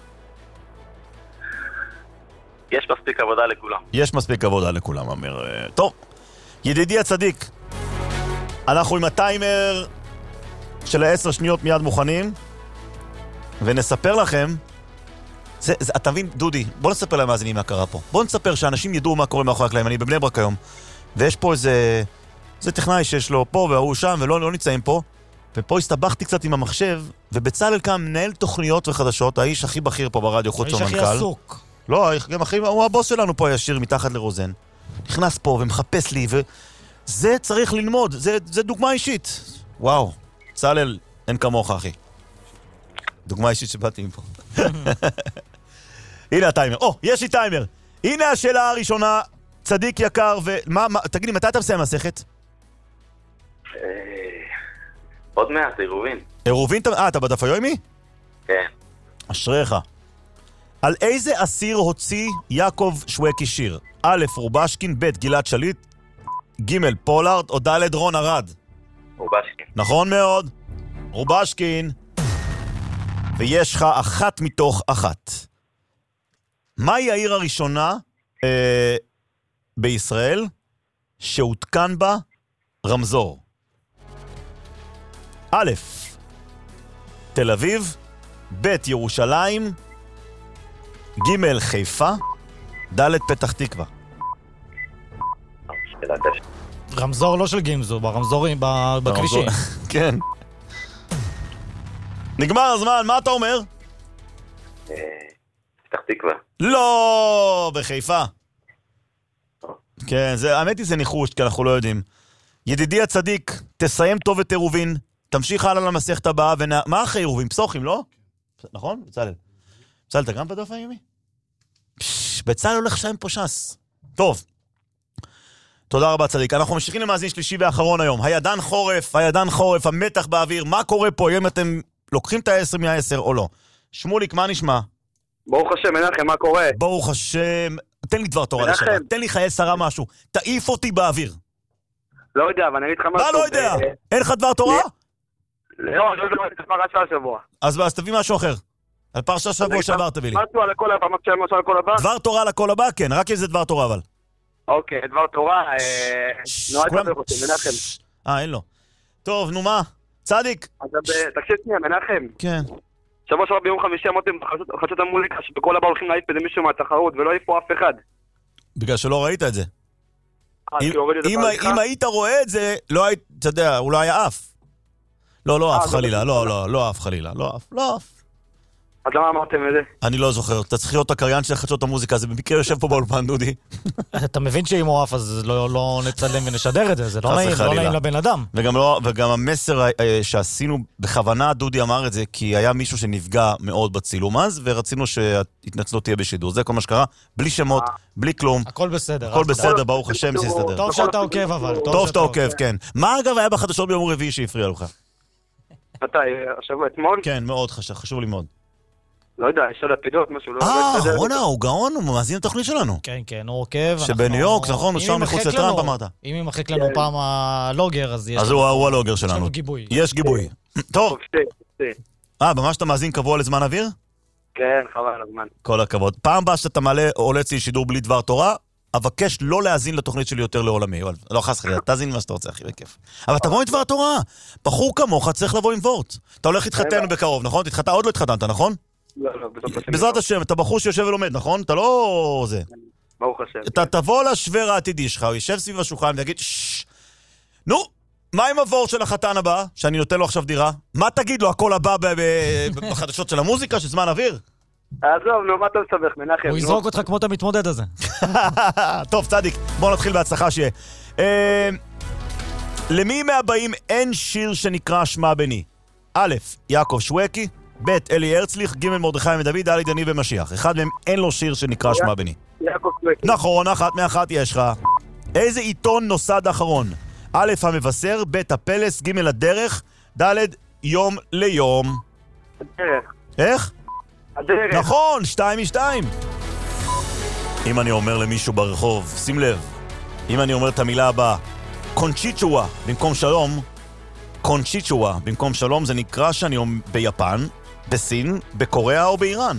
יש מספיק עבודה לכולם. יש מספיק עבודה לכולם, אמר. טוב, ידידי הצדיק, אנחנו עם הטיימר של העשר שניות מיד מוכנים, ונספר לכם, זה, זה, אתה מבין, דודי, בוא נספר להם מאזינים מה קרה פה. בוא נספר שאנשים ידעו מה קורה מאחורי הקלעים. אני בבני ברק היום, ויש פה איזה, איזה טכנאי שיש לו פה והוא שם, ולא לא נמצאים פה, ופה הסתבכתי קצת עם המחשב, ובצלאל כאן מנהל תוכניות וחדשות, האיש הכי בכיר פה ברדיו, חוץ מהמנכ"ל. האיש הכי עסוק. לא, גם הכי, הוא הבוס שלנו פה הישיר מתחת לרוזן. נכנס פה ומחפש לי, וזה צריך ללמוד, זה, זה דוגמה אישית. וואו, צלאל, אין כמוך, אחי. דוגמה אישית שבאתי מפה. הנה הטיימר. או, יש לי טיימר. הנה השאלה הראשונה, צדיק יקר, ומה, מה, תגידי, מתי אתה מסיים מסכת? עוד מעט, עירובין. עירובין? אה, אתה בדף היומי? כן. אשריך. על איזה אסיר הוציא יעקב שווקי שיר? א', רובשקין, ב', גלעד שליט, ג', פולארד, או ד', רון ארד? רובשקין. נכון מאוד. רובשקין. ויש לך אחת מתוך אחת. מהי העיר הראשונה אה, בישראל שהותקן בה רמזור? א', תל אביב, ב', ירושלים, ג', חיפה, ד', פתח תקווה. רמזור לא של גימזו, ברמזורים, בכבישים. כן. נגמר הזמן, מה אתה אומר? פתח תקווה. לא, בחיפה. כן, זה, האמת היא זה ניחוש, כי אנחנו לא יודעים. ידידי הצדיק, תסיים טוב את עירובין, תמשיך הלאה למסכת הבאה, ונע... מה אחרי עירובין? פסוחים, לא? נכון? בצלאל. בצלאל, אתה גם בדף היומי? בצלאל הולך שם פה שס. טוב. תודה רבה צדיק. אנחנו ממשיכים למאזין שלישי ואחרון היום. הידן חורף, הידן חורף, המתח באוויר. מה קורה פה? אם אתם לוקחים את העשר מהעשר או לא? שמוליק, מה נשמע? ברוך השם, מנחם, מה קורה? ברוך השם. תן לי דבר תורה לשבת. תן לי חיי שרה משהו. תעיף אותי באוויר. לא יודע, אבל אני אגיד לך משהו. מה לא יודע? אין לך דבר תורה? לא, לא יודע, אני פרשה השבוע. אז תביא משהו אחר. על פרשה שבוע שעבר תביא לי. משהו על הכל הבא, משהו על הכל הבא? דבר תורה על הכל הבא, כן, רק איזה דבר תורה אבל. אוקיי, דבר תורה, נועד לדבר אותי, מנחם. אה, אין לו. טוב, נו מה? צדיק. תקשיב שנייה, מנחם. כן. שבוע שבוע ביום חמישי אמרתם בחדשות המוזיקה שבכל הבא הולכים להעיף איזה מישהו מהתחרות ולא העיפו אף אחד. בגלל שלא ראית את זה. אם היית רואה את זה, לא היית, אתה יודע, הוא לא היה אף. לא, לא אף חלילה, לא, לא, לא אף חלילה, לא אף, לא אף. אז למה אמרתם את זה? אני לא זוכר, אתה צריך להיות הקריין של חדשות המוזיקה, זה במקרה יושב פה באולפן, דודי. אתה מבין שאם הוא אף, אז לא נצלם ונשדר את זה, זה לא נעים לבן אדם. וגם המסר שעשינו בכוונה, דודי אמר את זה, כי היה מישהו שנפגע מאוד בצילום אז, ורצינו שההתנצלות תהיה בשידור. זה כל מה שקרה, בלי שמות, בלי כלום. הכל בסדר. הכל בסדר, ברוך השם, זה יסתדר. טוב שאתה עוקב אבל. טוב שאתה עוקב, כן. מה אגב היה בחדשות ביום רביעי שהפריע לך? מתי? השבוע אתמול? כן, מאוד חשוב לי מאוד. לא יודע, יש על הפידות, משהו לא... אה, רונה, הוא גאון, הוא מאזין לתוכנית שלנו. כן, כן, הוא עוקב. שבניו יורק, נכון, הוא שם מחוץ לטראמפ, אמרת. אם ימחק לנו פעם הלוגר, אז יש... אז הוא הלוגר שלנו. יש לנו גיבוי. יש גיבוי. טוב. אה, ממש אתה מאזין קבוע לזמן אוויר? כן, חבל על הזמן. כל הכבוד. פעם באה שאתה מעלה או עולה אצלי שידור בלי דבר תורה, אבקש לא להאזין לתוכנית שלי יותר לעולמי. לא חס חלילה, תאזין מה שאתה רוצה, אחי, בכיף. אבל תבוא עם דבר תורה. בחור כמוך צריך לבוא עם וורט. אתה הולך להתחתן בקרוב, נכון? תתחתן, עוד לא התחתנת, נכון? לא, לא, בעזרת השם, אתה בחור שיושב ולומד, נכון? אתה לא זה. ברוך השם. אתה תבוא לשוור העתידי שלך, הוא יושב סביב השולחן ויגיד, נו, מה עם הוורט של החתן הבא, שאני נותן לו עכשיו דירה? מה תגיד לו, הכל הבא בחדשות של המוזיקה, של זמן אוויר? עזוב, נו, מה אתה מסבך, מנחם? הוא יזרוק אותך כמו את המתמודד הזה. טוב, צדיק, בוא נתחיל בהצלחה שיהיה. למי מהבאים אין שיר שנקרא שמע בני? א', יעקב שווקי, ב', אלי הרצליך, ג', מרדכי מדוד, ד', דני ומשיח. אחד מהם אין לו שיר שנקרא שמע בני. יעקב שווקי. נכון, אחת מאחת יש לך. איזה עיתון נוסד האחרון? א', המבשר, ב', הפלס, ג', הדרך, ד', יום ליום. הדרך. איך? הדרך. נכון, שתיים משתיים. אם אני אומר למישהו ברחוב, שים לב, אם אני אומר את המילה הבאה, קונצ'יצ'ואה במקום שלום, קונצ'יצ'ואה במקום שלום, זה נקרא שאני אומר ביפן, בסין, בקוריאה או באיראן.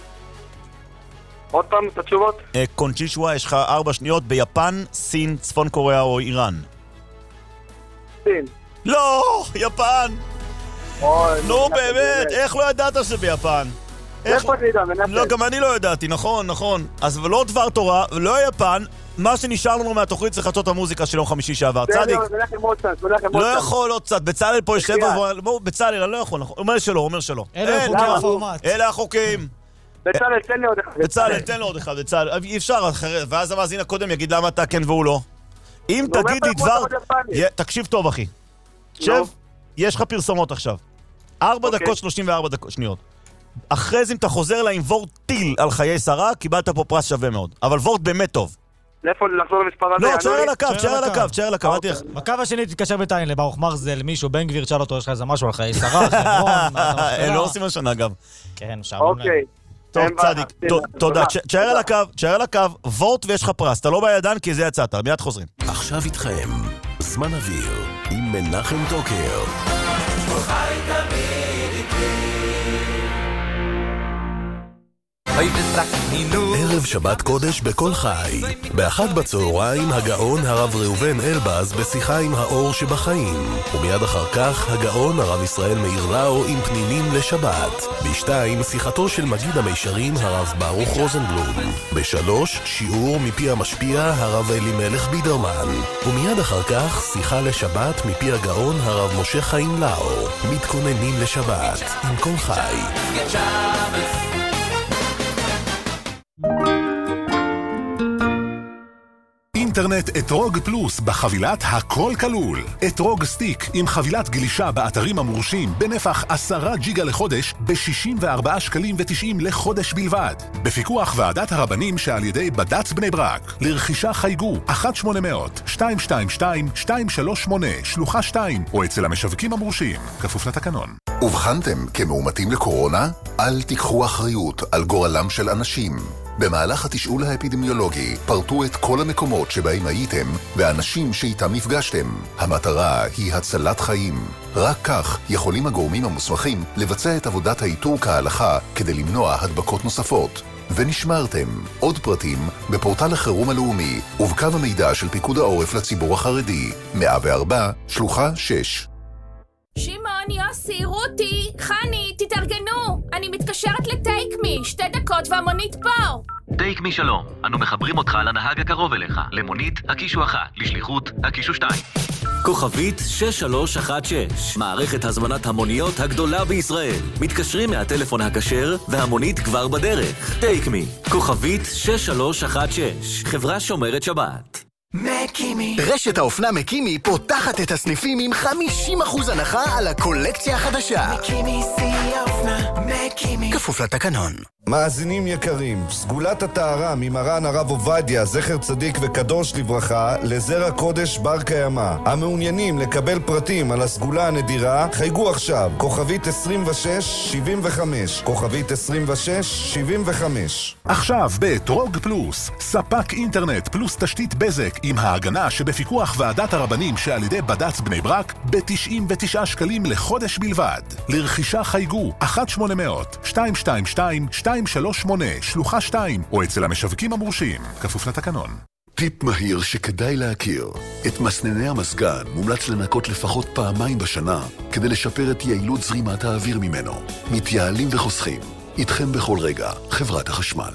עוד פעם את התשובות? קונצ'יצ'ואה, יש לך ארבע שניות, ביפן, סין, צפון קוריאה או איראן. סין. לא, יפן. נו באמת, איך לא ידעת שזה ביפן? איפה אני יודע, מנחם? לא, גם אני לא ידעתי, נכון, נכון. אז לא דבר תורה, לא יפן, מה שנשאר לנו מהתוכנית זה חדשות המוזיקה של יום חמישי שעבר. צדיק. לא יכול עוד קצת, בצלאל פה יושב, בצלאל, אני לא יכול, הוא אומר שלא, הוא אומר שלא. אלה החוקים הפורמט. אלה החוקים. בצלאל, תן לי עוד אחד. בצלאל, תן לו עוד אחד, בצלאל. אי אפשר, ואז המאזין הקודם יגיד למה אתה כן והוא לא. אם תגיד לי דבר... תקשיב טוב, אחי. שב, יש לך פרסומות עכשיו. ארבע דקות, שלושים וארבע שניות. אחרי זה אם אתה חוזר לה עם וורט טיל על חיי שרה, קיבלת פה פרס שווה מאוד. אבל וורט באמת טוב. לאיפה לחזור למספר הזה? לא, תשאר על הקו, תשאר על הקו, תשאר על הקו. בקו השני תתקשר בינתיים לברוך מרזל, מישהו, בן גביר, תשאל אותו, יש לך איזה משהו על חיי שרה, חברון, הם לא עושים השנה אגב. כן, שערון. אוקיי. טוב, צדיק, תודה. תשאר על הקו, תשאר על הקו, וורט ויש לך פרס. אתה לא בידן כי זה יצאת, מיד חוזרים. עכשיו איתכם, זמן אוויר, עם מנחם טוקר. חי תמיד איתי. ערב שבת קודש בכל חי. באחת בצהריים הגאון הרב ראובן אלבז בשיחה עם האור שבחיים. ומיד אחר כך הגאון הרב ישראל מאיר לאו עם פנינים לשבת. בשתיים שיחתו של מגיד המישרים הרב ברוך רוזנבלום. בשלוש שיעור מפי המשפיע הרב אלימלך בידרמן. ומיד אחר כך שיחה לשבת מפי הגאון הרב משה חיים לאו. מתכוננים לשבת עם כל חי. אינטרנט אתרוג פלוס בחבילת הכל כלול. אתרוג סטיק עם חבילת גלישה באתרים המורשים בנפח עשרה ג'יגה לחודש ב-שישים וארבעה שקלים ותשעים לחודש בלבד. בפיקוח ועדת הרבנים שעל ידי בד"ץ בני ברק. לרכישה חייגו אחת שמונה אפס אפס שתיים שתיים שתיים שתיים שלוש שמונה שלוחה שתיים או אצל המשווקים המורשים. כפוף לתקנון. ובחנתם כמאומתים לקורונה? אל תיקחו אחריות על גורלם של אנשים. במהלך התשאול האפידמיולוגי פרטו את כל המקומות שבהם הייתם ואנשים שאיתם נפגשתם. המטרה היא הצלת חיים. רק כך יכולים הגורמים המוסמכים לבצע את עבודת האיתור כהלכה כדי למנוע הדבקות נוספות. ונשמרתם. עוד פרטים בפורטל החירום הלאומי ובקו המידע של פיקוד העורף לציבור החרדי. מאה וארבע, שלוחה שש. שמעון, יוסי, רותי, חני, תתארגנו. אני מתקשרת לטייק מי, שתי דקות והמונית פה. טייק מי שלום, אנו מחברים אותך לנהג הקרוב אליך. למונית, הקישו אחת, לשליחות, הקישו שתיים. כוכבית שש שלוש אחת שש, מערכת הזמנת המוניות הגדולה בישראל. מתקשרים מהטלפון הכשר והמונית כבר בדרך. טייק מי, כוכבית שש שלוש אחת שש, חברה שומרת שבת. מקימי. רשת האופנה מקימי פותחת את הסניפים עם חמישים אחוז הנחה על הקולקציה החדשה. מקימי שיא האופנה, מקימי. כפוף לתקנון. מאזינים יקרים, סגולת הטהרה ממרן הרב עובדיה, זכר צדיק וקדוש לברכה, לזרע קודש בר קיימא. המעוניינים לקבל פרטים על הסגולה הנדירה, חייגו עכשיו, כוכבית עשרים ושש שבעים וחמש, כוכבית עשרים ושש שבעים וחמש. עכשיו באתרוג פלוס, ספק אינטרנט פלוס תשתית בזק עם ההגנה שבפיקוח ועדת הרבנים שעל ידי בד"ץ בני ברק ב-תשעים ותשעה שקלים לחודש בלבד. לרכישה חייגו אחת שמונה אפס אפס שתיים שתיים שתיים שתיים שלוש שמונה שלוחה שתיים או אצל המשווקים המורשים. כפוף לתקנון. טיפ מהיר שכדאי להכיר. את מסנני המזגן מומלץ לנקות לפחות פעמיים בשנה כדי לשפר את יעילות זרימת האוויר ממנו. מתייעלים וחוסכים. איתכם בכל רגע, חברת החשמל.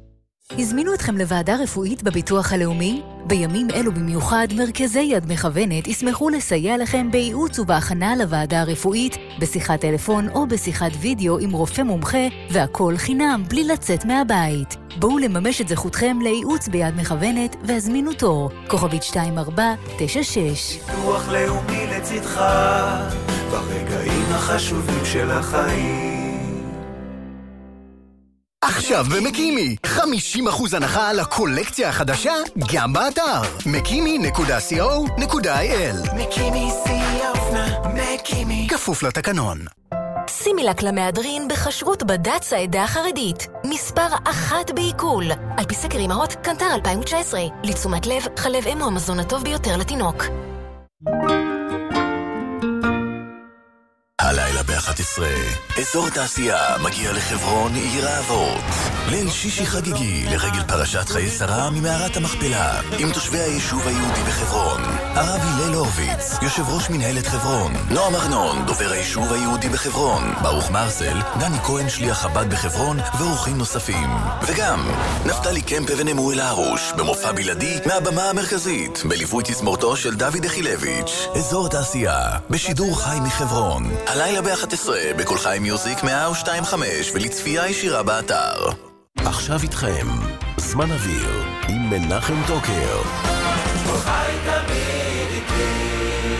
הזמינו אתכם לוועדה רפואית בביטוח הלאומי? בימים אלו במיוחד, מרכזי יד מכוונת ישמחו לסייע לכם בייעוץ ובהכנה לוועדה הרפואית, בשיחת טלפון או בשיחת וידאו עם רופא מומחה, והכל חינם בלי לצאת מהבית. בואו לממש את זכותכם לייעוץ ביד מכוונת והזמינו תור. כוכבית שתיים ארבע תשע שש. ביטוח לאומי לצדך, ברגעים החשובים של החיים. עכשיו במקימי, חמישים אחוז הנחה על הקולקציה החדשה, גם באתר מקימי נקודה סי או נקודה איי אל. מקימי שיא האופנה, מקימי. כפוף לתקנון. סימילק למהדרין בחשרות בד"ץ העדה החרדית. מספר אחת בעיכול. על פי סקר אימהות, קנטר אלפיים תשע עשרה. לתשומת לב, חלב אם הוא המזון הטוב ביותר לתינוק. הלילה ב-אחת עשרה, אזור תעשייה מגיע לחברון עיר האבות. ליל שישי חגיגי לרגל פרשת חיי שרה ממערת המכפלה עם תושבי היישוב היהודי בחברון. הרב הלל הורוביץ, יושב ראש מנהלת חברון, נועם ארנון, דובר היישוב היהודי בחברון, ברוך מרסל, דני כהן שליח חב"ד בחברון ואורחים נוספים. וגם נפתלי קמפה ונמואל הרוש במופע בלעדי מהבמה המרכזית בליווי תזמורתו של דוד אחילביץ'. אזור תעשייה בשידור חי מחברון. הלילה ב-אחת עשרה בכל חי מיוזיק מאה ושתיים נקודה חמש ולצפייה ישירה באתר. עכשיו איתכם, זמן אוויר עם מנחם טוקר. חי תמיד איתי.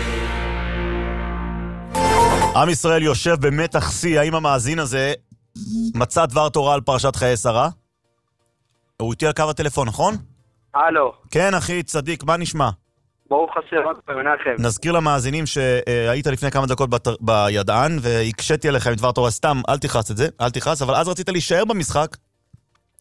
עם ישראל יושב במתח שיא, האם המאזין הזה מצא דבר תורה על פרשת חיי שרה? הוא איתי על קו הטלפון, נכון? הלו. כן אחי, צדיק, מה נשמע? ברוך השם, מנחם. נזכיר למאזינים שהיית לפני כמה דקות בידען והקשיתי עליך עם דבר תורה, סתם, אל תכעס את זה, אל תכעס, אבל אז רצית להישאר במשחק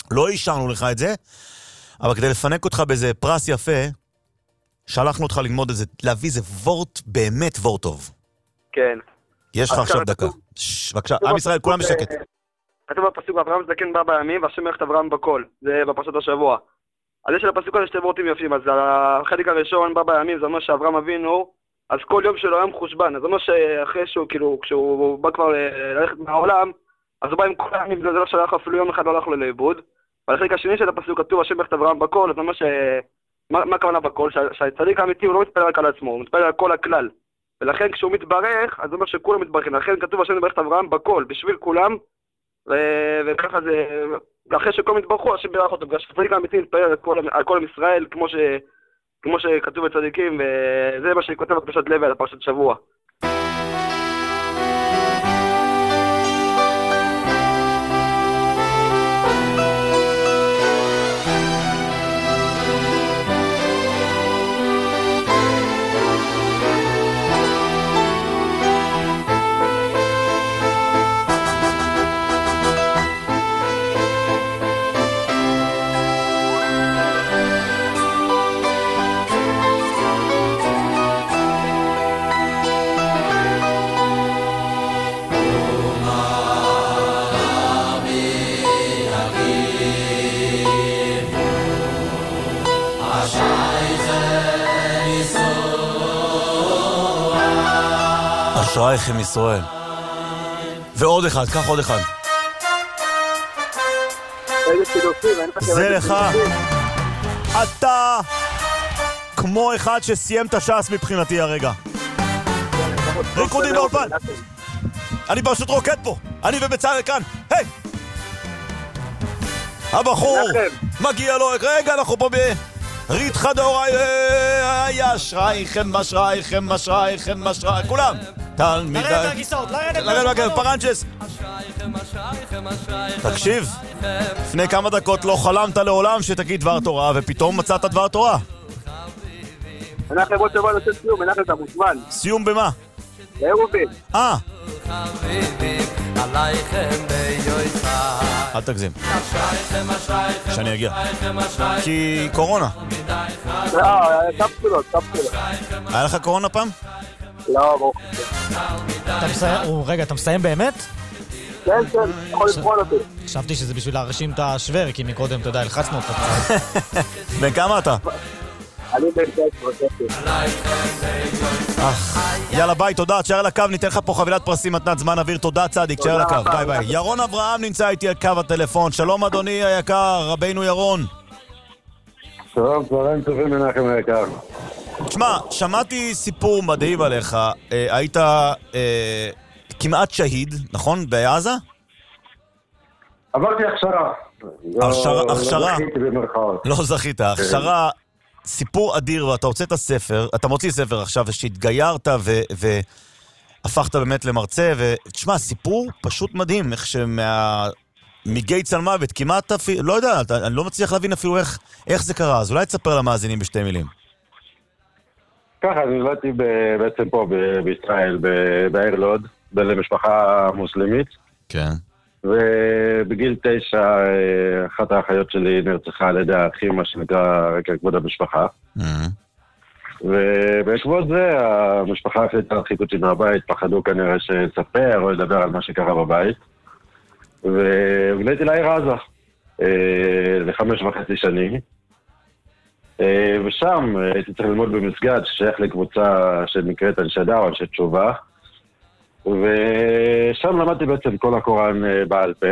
לא אישרנו לך את זה, אבל כדי לפנק אותך באיזה פרס יפה, שלחנו אותך ללמוד את זה, להביא איזה וורט, באמת וורט טוב. כן. יש לך עכשיו דקה. בבקשה, עם ישראל, כולם בשקט. כתוב בפסוק, אברהם זקן בא בימים, והשם יברך את אברהם בכל. זה בפרשת השבוע. אז יש לפסוק הזה שתי וורטים יפים, אז החלק הראשון בא בימים, זה אומר שאברהם אבינו, אז כל יום שלו היה מחושבן, אז זה אומר שאחרי שהוא, כאילו, כשהוא בא כבר ללכת מהעולם, אז הוא בא עם כל הימים, זה לא שלח אפילו יום אחד לא הלך לו לאיבוד. אבל החלק השני של הפסוק כתוב, השם יברך את אברהם בכל, אז זה אומר ש... מה, מה הכוונה בכל? שהצדיק האמיתי הוא לא מתפלל רק על עצמו, הוא מתפלל על כל הכלל. ולכן כשהוא מתברך, אז זה אומר שכולם מתברכים. לכן כתוב השם יברך את אברהם בכל, בשביל כולם, ו- וככה זה... אחרי שכל מתברכו, השם בירך אותו, בגלל שהצדיק האמיתי מתפלל על כל, על כל עם ישראל, כמו, ש, כמו שכתוב בצדיקים, וזה מה שאני כותב בפרשת לוי על הפרשת שבוע. אשרייכם ישראל. ועוד אחד, קח עוד אחד. זה לך. אתה כמו אחד שסיים את הש"ס מבחינתי הרגע. ריקודים באולפן. אני פשוט רוקד פה. אני ובצער כאן. היי! הבחור מגיע לו. רגע, אנחנו פה ב... רית חדורי, אשרייכם, אשרייכם, אשרייכם, אשרייכם, כולם. תלמידי... לרדת מהגיסאות, לרדת מהגיסאות. פרנצ'ס. תקשיב, לפני כמה דקות לא חלמת לעולם שתגיד דבר תורה, ופתאום מצאת דבר תורה. אנחנו בוא תבוא לעשות סיום, אנחנו אתה מוזמן. סיום במה? לעירובין. אה. אל תגזים. שאני אגיע. כי קורונה. לא, קפסולות, קפסולות. היה לך קורונה פעם? לא, ברוך. רגע, אתה מסיים באמת? כן, כן, יכול לבחון אותי. חשבתי שזה בשביל להרשים את השוור, כי מקודם, אתה יודע, לחצנו אותך. בן כמה אתה? אני בן תשע. אך, יאללה ביי, תודה, תשאר על הקו, ניתן לך פה חבילת פרסים מתנת זמן אוויר, תודה צדיק, תשאר על הקו, ביי ביי. ירון אברהם נמצא איתי על קו הטלפון, שלום אדוני היקר, רבינו ירון. שלום, צהריים טובים מנחם היקר. תשמע, שמעתי סיפור מדהים עליך, אה, היית אה, כמעט שהיד, נכון? בעזה? עברתי הכשרה. הכשרה, לא, הכשרה. לא זכיתי במרכאות. לא זכית, הכשרה, סיפור אדיר, ואתה הוצאת ספר, אתה מוציא ספר עכשיו, שהתגיירת והפכת באמת למרצה, ותשמע, סיפור פשוט מדהים, איך שמה... מגי צלמוות, כמעט אפילו, לא יודע, אני לא מצליח להבין אפילו איך, איך זה קרה, אז אולי תספר למאזינים בשתי מילים. ככה, אני נולדתי בעצם פה ב- בישראל, ב- בעיר לוד, למשפחה מוסלמית. כן. ובגיל תשע, אחת האחיות שלי נרצחה על ידי האחים, מה שנקרא רקע כבוד המשפחה. Mm-hmm. ובעקבות זה, המשפחה החליטה להרחיק אותי מהבית, פחדו כנראה שנספר או לדבר על מה שקרה בבית. והגליתי לעיר עזה, לחמש וחצי שנים. ושם הייתי צריך ללמוד במסגד ששייך לקבוצה שנקראת אנשי דעה או אנשי תשובה. ושם למדתי בעצם כל הקוראן בעל פה.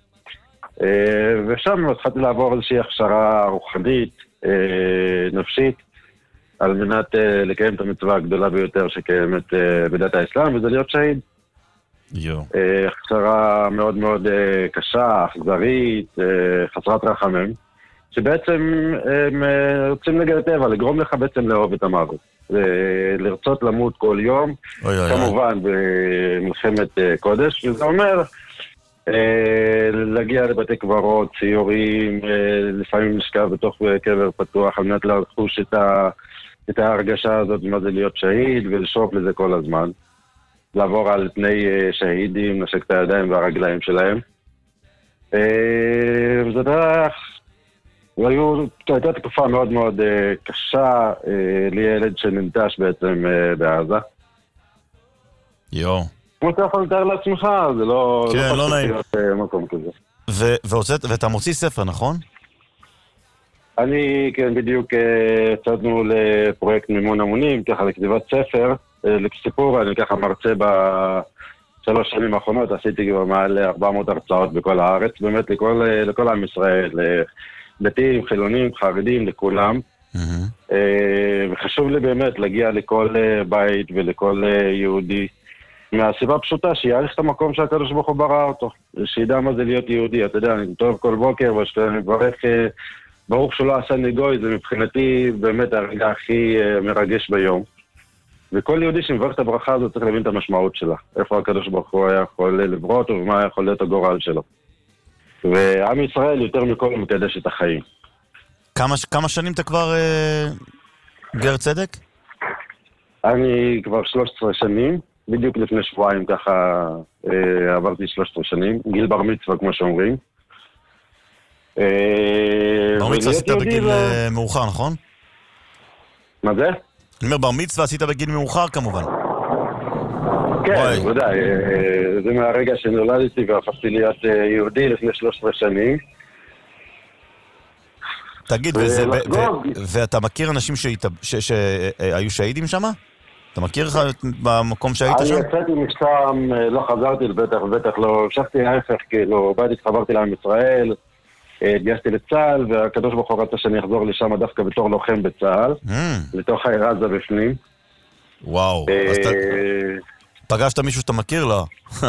ושם התחלתי לעבור איזושהי הכשרה רוחנית, נפשית, על מנת לקיים את המצווה הגדולה ביותר שקיימת בדת האסלאם, וזה להיות שהיד. יו. הכשרה מאוד מאוד קשה, אכזרית, חסרת רחמים, שבעצם הם רוצים נגד הטבע, לגרום לך בעצם לאהוב את המוות. לרצות למות כל יום, אוי, כמובן אוי. במלחמת קודש, וזה אומר להגיע לבתי קברות, ציורים, לפעמים לשכב בתוך קבר פתוח, על מנת לחוש את, ה, את ההרגשה הזאת, מה זה להיות שהיד, ולשרוף לזה כל הזמן. לעבור על פני שהידים, נשק את הידיים והרגליים שלהם. זה דרך, הייתה תקופה מאוד מאוד קשה לילד שננטש בעצם בעזה. יו. כמו שאתה יכול לתאר לעצמך, זה לא... כן, לא נעים. מקום כזה. ואתה מוציא ספר, נכון? אני, כן, בדיוק יצאנו לפרויקט מימון המונים, ככה לכתיבת ספר, לסיפור, אני ככה מרצה בשלוש שנים האחרונות, עשיתי כבר מעל ארבע מאות הרצאות בכל הארץ, באמת לכל, לכל עם ישראל, דתיים, חילונים, חרדים, לכולם. וחשוב לי באמת להגיע לכל בית ולכל יהודי, מהסיבה הפשוטה שיעריך את המקום שהקדוש ברוך הוא ברא אותו, שידע מה זה להיות יהודי. אתה יודע, אני טוב כל בוקר, ואני מברך... ברוך שלא עשה ניגוי, זה מבחינתי באמת הרגע הכי מרגש ביום. וכל יהודי שמברך את הברכה הזאת צריך להבין את המשמעות שלה. איפה הקדוש ברוך הוא היה יכול לברוא אותו ומה יכול להיות הגורל שלו. ועם ישראל יותר מכל מקדש את החיים. כמה, כמה שנים אתה כבר אה, גר צדק? אני כבר שלוש עשרה שנים, בדיוק לפני שבועיים ככה אה, עברתי שלוש עשרה שנים, גיל בר מצווה כמו שאומרים. בר מצווה עשית בגיל מאוחר, נכון? מה זה? אני אומר, בר מצווה עשית בגיל מאוחר כמובן. כן, ודאי. זה מהרגע שנולדתי והפכתי להיות יהודי לפני שלוש עשרה שנים. תגיד, ואתה מכיר אנשים שהיו שהידים שם? אתה מכיר לך במקום שהיית שם? אני יצאתי משם, לא חזרתי לבטח, בטח לא, המשכתי ההפך, כאילו, באתי, התחברתי לעם ישראל, התגייסתי לצה"ל, והקדוש ברוך הוא רצה שאני אחזור לשם דווקא בתור לוחם בצה"ל, לתוך העיר עזה בפנים. וואו, אז אתה פגשת מישהו שאתה מכיר, לא?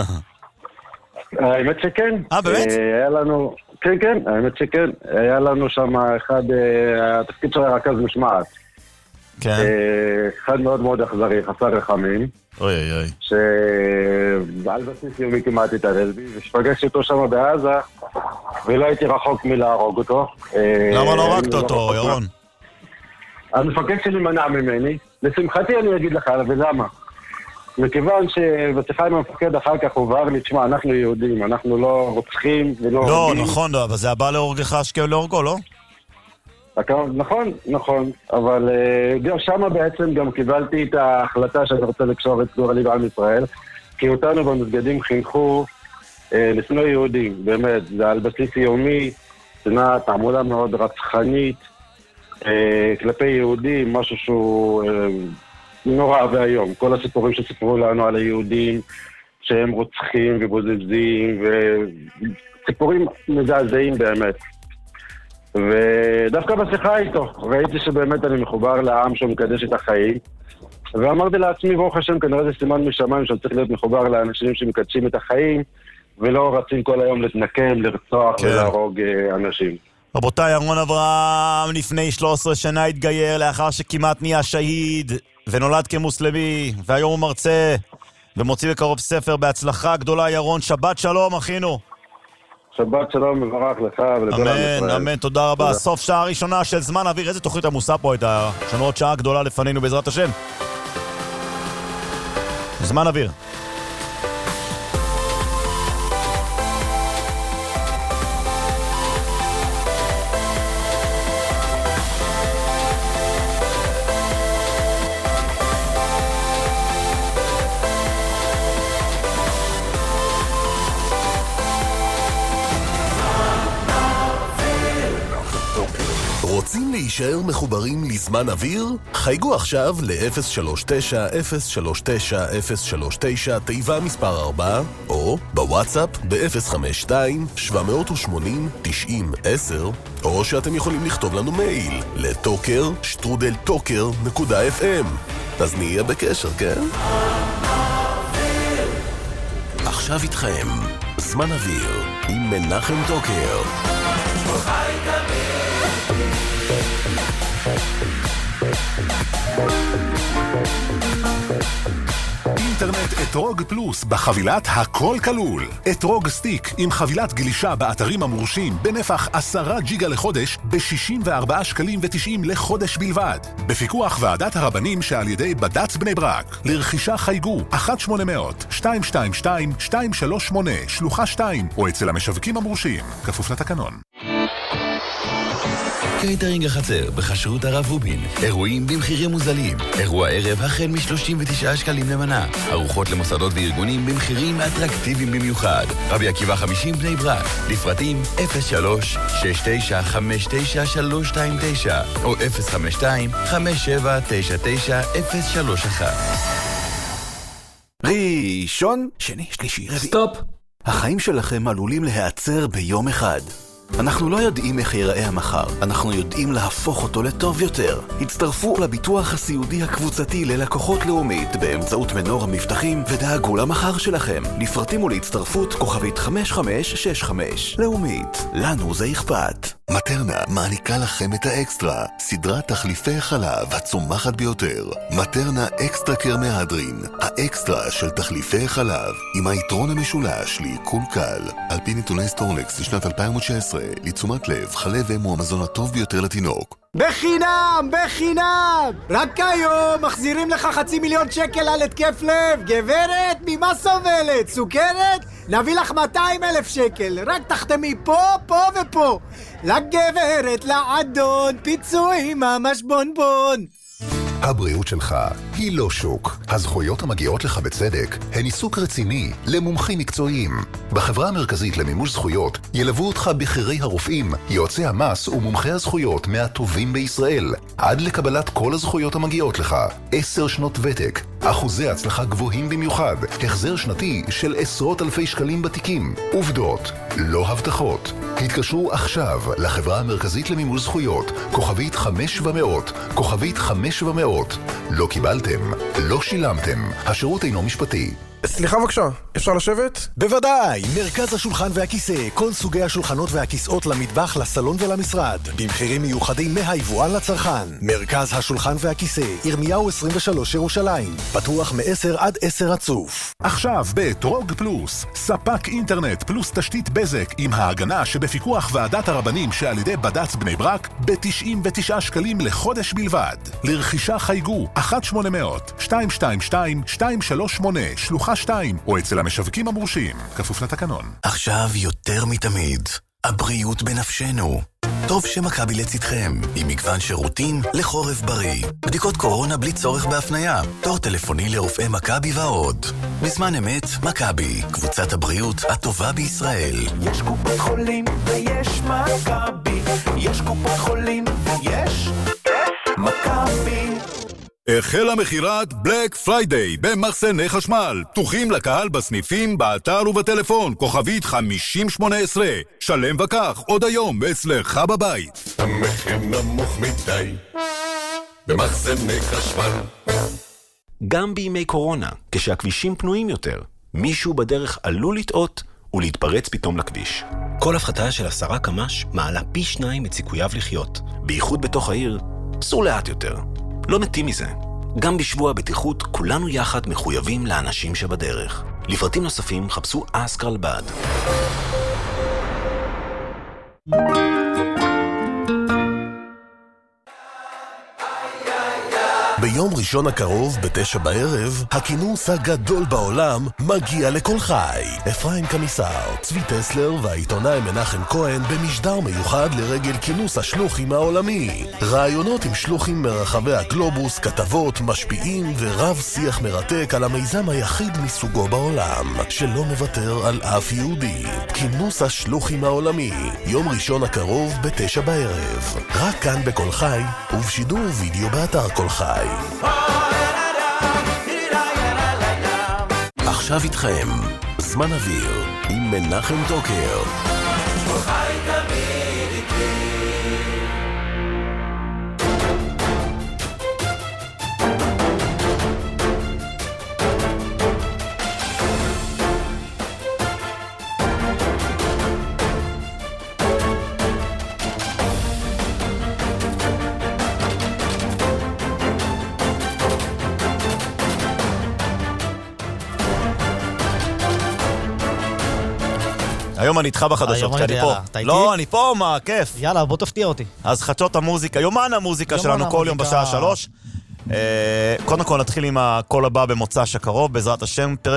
האמת שכן. אה, באמת? היה לנו, כן, כן, האמת שכן. היה לנו שם אחד, התפקיד של הרכז משמעת. כן. אחד מאוד מאוד אכזרי, חסר רחמים. אוי אוי אוי. שעל בסיס יומי כמעט התערל בי, ושפגשתי אותו שם בעזה, ולא הייתי רחוק מלהרוג אותו. למה לא הרגת אותו, ירון? המפקד שלי מנע ממני. לשמחתי אני אגיד לך, ולמה? מכיוון שבשיחה עם המפקד אחר כך הובהר לי, תשמע, אנחנו יהודים, אנחנו לא רוצחים ולא... לא, נכון, אבל זה הבא להורגך השכם להורגו, לא? נכון, נכון, אבל גם שמה בעצם גם קיבלתי את ההחלטה שאני רוצה לקשור את גורלי בעם ישראל, כי אותנו במסגדים חינכו לשנוא יהודים, באמת, זה על בסיס יומי, שנה תעמולה מאוד רצחנית כלפי יהודים, משהו שהוא נורא והיום. כל הסיפורים שסיפרו לנו על היהודים שהם רוצחים ובוזזים וסיפורים מזעזעים באמת. ודווקא בשיחה איתו ראיתי שבאמת אני מחובר לעם שמקדש את החיים, ואמרתי לעצמי, ברוך השם, כנראה זה סימן משמיים שאני צריך להיות מחובר לאנשים שמקדשים את החיים ולא רצים כל היום להתנקם, לרצוח כן. ולהרוג אנשים. רבותיי, ירון אברהם לפני שלוש עשרה שנה התגייר לאחר שכמעט נהיה שהיד ונולד כמוסלמי, והיום הוא מרצה ומוציא בקרוב ספר. בהצלחה גדולה ירון, שבת שלום אחינו. שבת שלום, מברך לך ולכל עם ישראל. אמן, אמן, תודה רבה. סוף שעה ראשונה של זמן אוויר. איזה תוכנית עמוסה פה הייתה. יש לנו עוד שעה גדולה לפנינו בעזרת השם. זמן אוויר. רוצים להישאר מחוברים לזמן אוויר? חייגו עכשיו ל-אפס שלוש תשע אפס שלוש תשע אפס שלוש תשע תיבה מספר ארבע, או בוואטסאפ ב-אפס חמש שתיים שבע שמונה אפס תשעים עשר, או שאתם יכולים לכתוב לנו מייל לטוקר שטרודל טוקר נקודה אף אם. אז נהיה בקשר, כן? עכשיו איתכם זמן אוויר עם מנחם טוקר. חי תמיד אינטרנט באינטרנט אתרוג פלוס בחבילת הכל כלול. אתרוג סטיק עם חבילת גלישה באתרים המורשים בנפח עשרה ג'יגה לחודש ב-שישים וארבעה שקלים ותשעים לחודש בלבד. בפיקוח ועדת הרבנים שעל ידי בד"ץ בני ברק. לרכישה חייגו אחת שמונה אפס אפס שתיים שתיים שתיים שתיים שלוש שמונה שלוחה שתיים או אצל המשווקים המורשים. כפוף לתקנון. קייטרינג החצר בחשרות הרב רובין. אירועים במחירים מוזלים. אירוע ערב החל מ-שלושים ותשעה שקלים למנה. ארוחות למוסדות וארגונים במחירים אטרקטיביים במיוחד. רבי עקיבא חמישים בני ברק. לפרטים אפס שלוש שש תשע חמש תשע שלוש שתיים תשע או אפס חמש שתיים חמש שבע תשע תשע אפס שלוש אחת. ראשון, שני, שלישי, רביעי. סטופ! החיים שלכם עלולים להיעצר ביום אחד. אנחנו לא יודעים איך ייראה המחר, אנחנו יודעים להפוך אותו לטוב יותר. הצטרפו לביטוח הסיעודי הקבוצתי ללקוחות לאומית באמצעות מנור המבטחים ודאגו למחר שלכם. לפרטים ולהצטרפות כוכבית חמש חמש שש חמש. לאומית, לנו זה אכפת. מטרנה מעניקה לכם את האקסטרה, סדרת תחליפי חלב הצומחת ביותר. מטרנה אקסטרה קר מהדרין, האקסטרה של תחליפי חלב, עם היתרון המשולש לעיכול קל. על פי נתוני סטורנקס לשנת אלפיים ותשע עשרה, לתשומת לב, חלב אם הוא המזון הטוב ביותר לתינוק. בחינם, בחינם! רק היום מחזירים לך חצי מיליון שקל על התקף לב. גברת, ממה סובלת? סוכרת? נביא לך מאתיים אלף שקל. רק תחתמי פה, פה ופה. לגברת, לעדון, פיצויים ממש בונבון. הבריאות שלך היא לא שוק. הזכויות המגיעות לך בצדק הן עיסוק רציני למומחים מקצועיים. בחברה המרכזית למימוש זכויות ילוו אותך בכירי הרופאים, יועצי המס ומומחי הזכויות מהטובים בישראל, עד לקבלת כל הזכויות המגיעות לך. עשר שנות ותק, אחוזי הצלחה גבוהים במיוחד, החזר שנתי של עשרות אלפי שקלים בתיקים. עובדות, לא הבטחות. התקשרו עכשיו לחברה המרכזית למימוש זכויות, כוכבית חמש ומאות, כוכבית חמש ומאות. לא קיבלתם, לא שילמתם. השירות אינו משפטי. סליחה בבקשה, אפשר לשבת? בוודאי, מרכז השולחן והכיסא, כל סוגי השולחנות והכיסאות למטבח, לסלון ולמשרד, במחירים מיוחדים מהיבואן לצרכן. מרכז השולחן והכיסא, ירמיהו עשרים ושלוש ירושלים, פתוח מ-עשר עד עשר רצוף. עכשיו באתרוג פלוס, ספק אינטרנט פלוס תשתית בזק עם ההגנה שבפיקוח ועדת הרבנים שעל ידי בד"ץ בני ברק ב-תשעים ותשעה שקלים לחודש בלבד. לרכישה חייגו אחת שמונה אפס אפס שתיים שתיים שתיים שתיים שלוש שמונה שלוחה שתיים או אצל המשווקים המורשים. כפוף לתקנון. עכשיו יותר מתמיד, הבריאות בנפשנו. טוב שמכבי לצדכם, עם מגוון שירותים לחורף בריא. בדיקות קורונה בלי צורך בהפניה, תור טלפוני לרופאי מכבי ועוד. בזמן אמת, מכבי, קבוצת הבריאות הטובה בישראל. יש קופות חולים ויש מכבי, יש קופות חולים ויש מכבי. החלה מחירת בלק פריידיי במחסני חשמל. פתוחים לקהל בסניפים, באתר ובטלפון. כוכבית חמישים שמונה עשרה. שלם וכך, עוד היום אצלך בבית. המחיר נמוך מדי במחסני חשמל. גם בימי קורונה, כשהכבישים פנויים יותר, מישהו בדרך עלול לטעות ולהתפרץ פתאום לכביש. כל הפחתה של עשרה קמ"ש מעלה פי שניים את סיכוייו לחיות. בייחוד בתוך העיר, סור לאט יותר. לא מתים מזה. גם בשבוע הבטיחות כולנו יחד מחויבים לאנשים שבדרך. לפרטים נוספים חפשו אסקרלבד. ביום ראשון הקרוב, בתשע בערב, הכינוס הגדול בעולם מגיע לכל חי. אפרים קמיסר, צבי טסלר והעיתונאי מנחם כהן במשדר מיוחד לרגל כינוס השלוחים העולמי. רעיונות עם שלוחים מרחבי הגלובוס, כתבות, משפיעים ורב שיח מרתק על המיזם היחיד מסוגו בעולם, שלא מוותר על אף יהודי. כינוס השלוחים העולמי, יום ראשון הקרוב בתשע בערב. רק כאן בכל חי, ובשידור וידאו באתר כל חי. עכשיו איתכם, זמן אוויר, עם מנחם טוקר. חי תמיד איתי. היום אני איתך בחדשות, כי אני פה. לא, אני פה, מה, כיף. יאללה, בוא תפתיע אותי. אז חדשות המוזיקה, יומן המוזיקה שלנו כל יום בשעה שלוש. קודם כל נתחיל עם הקול הבא במוצ"ש הקרוב, בעזרת השם, פרק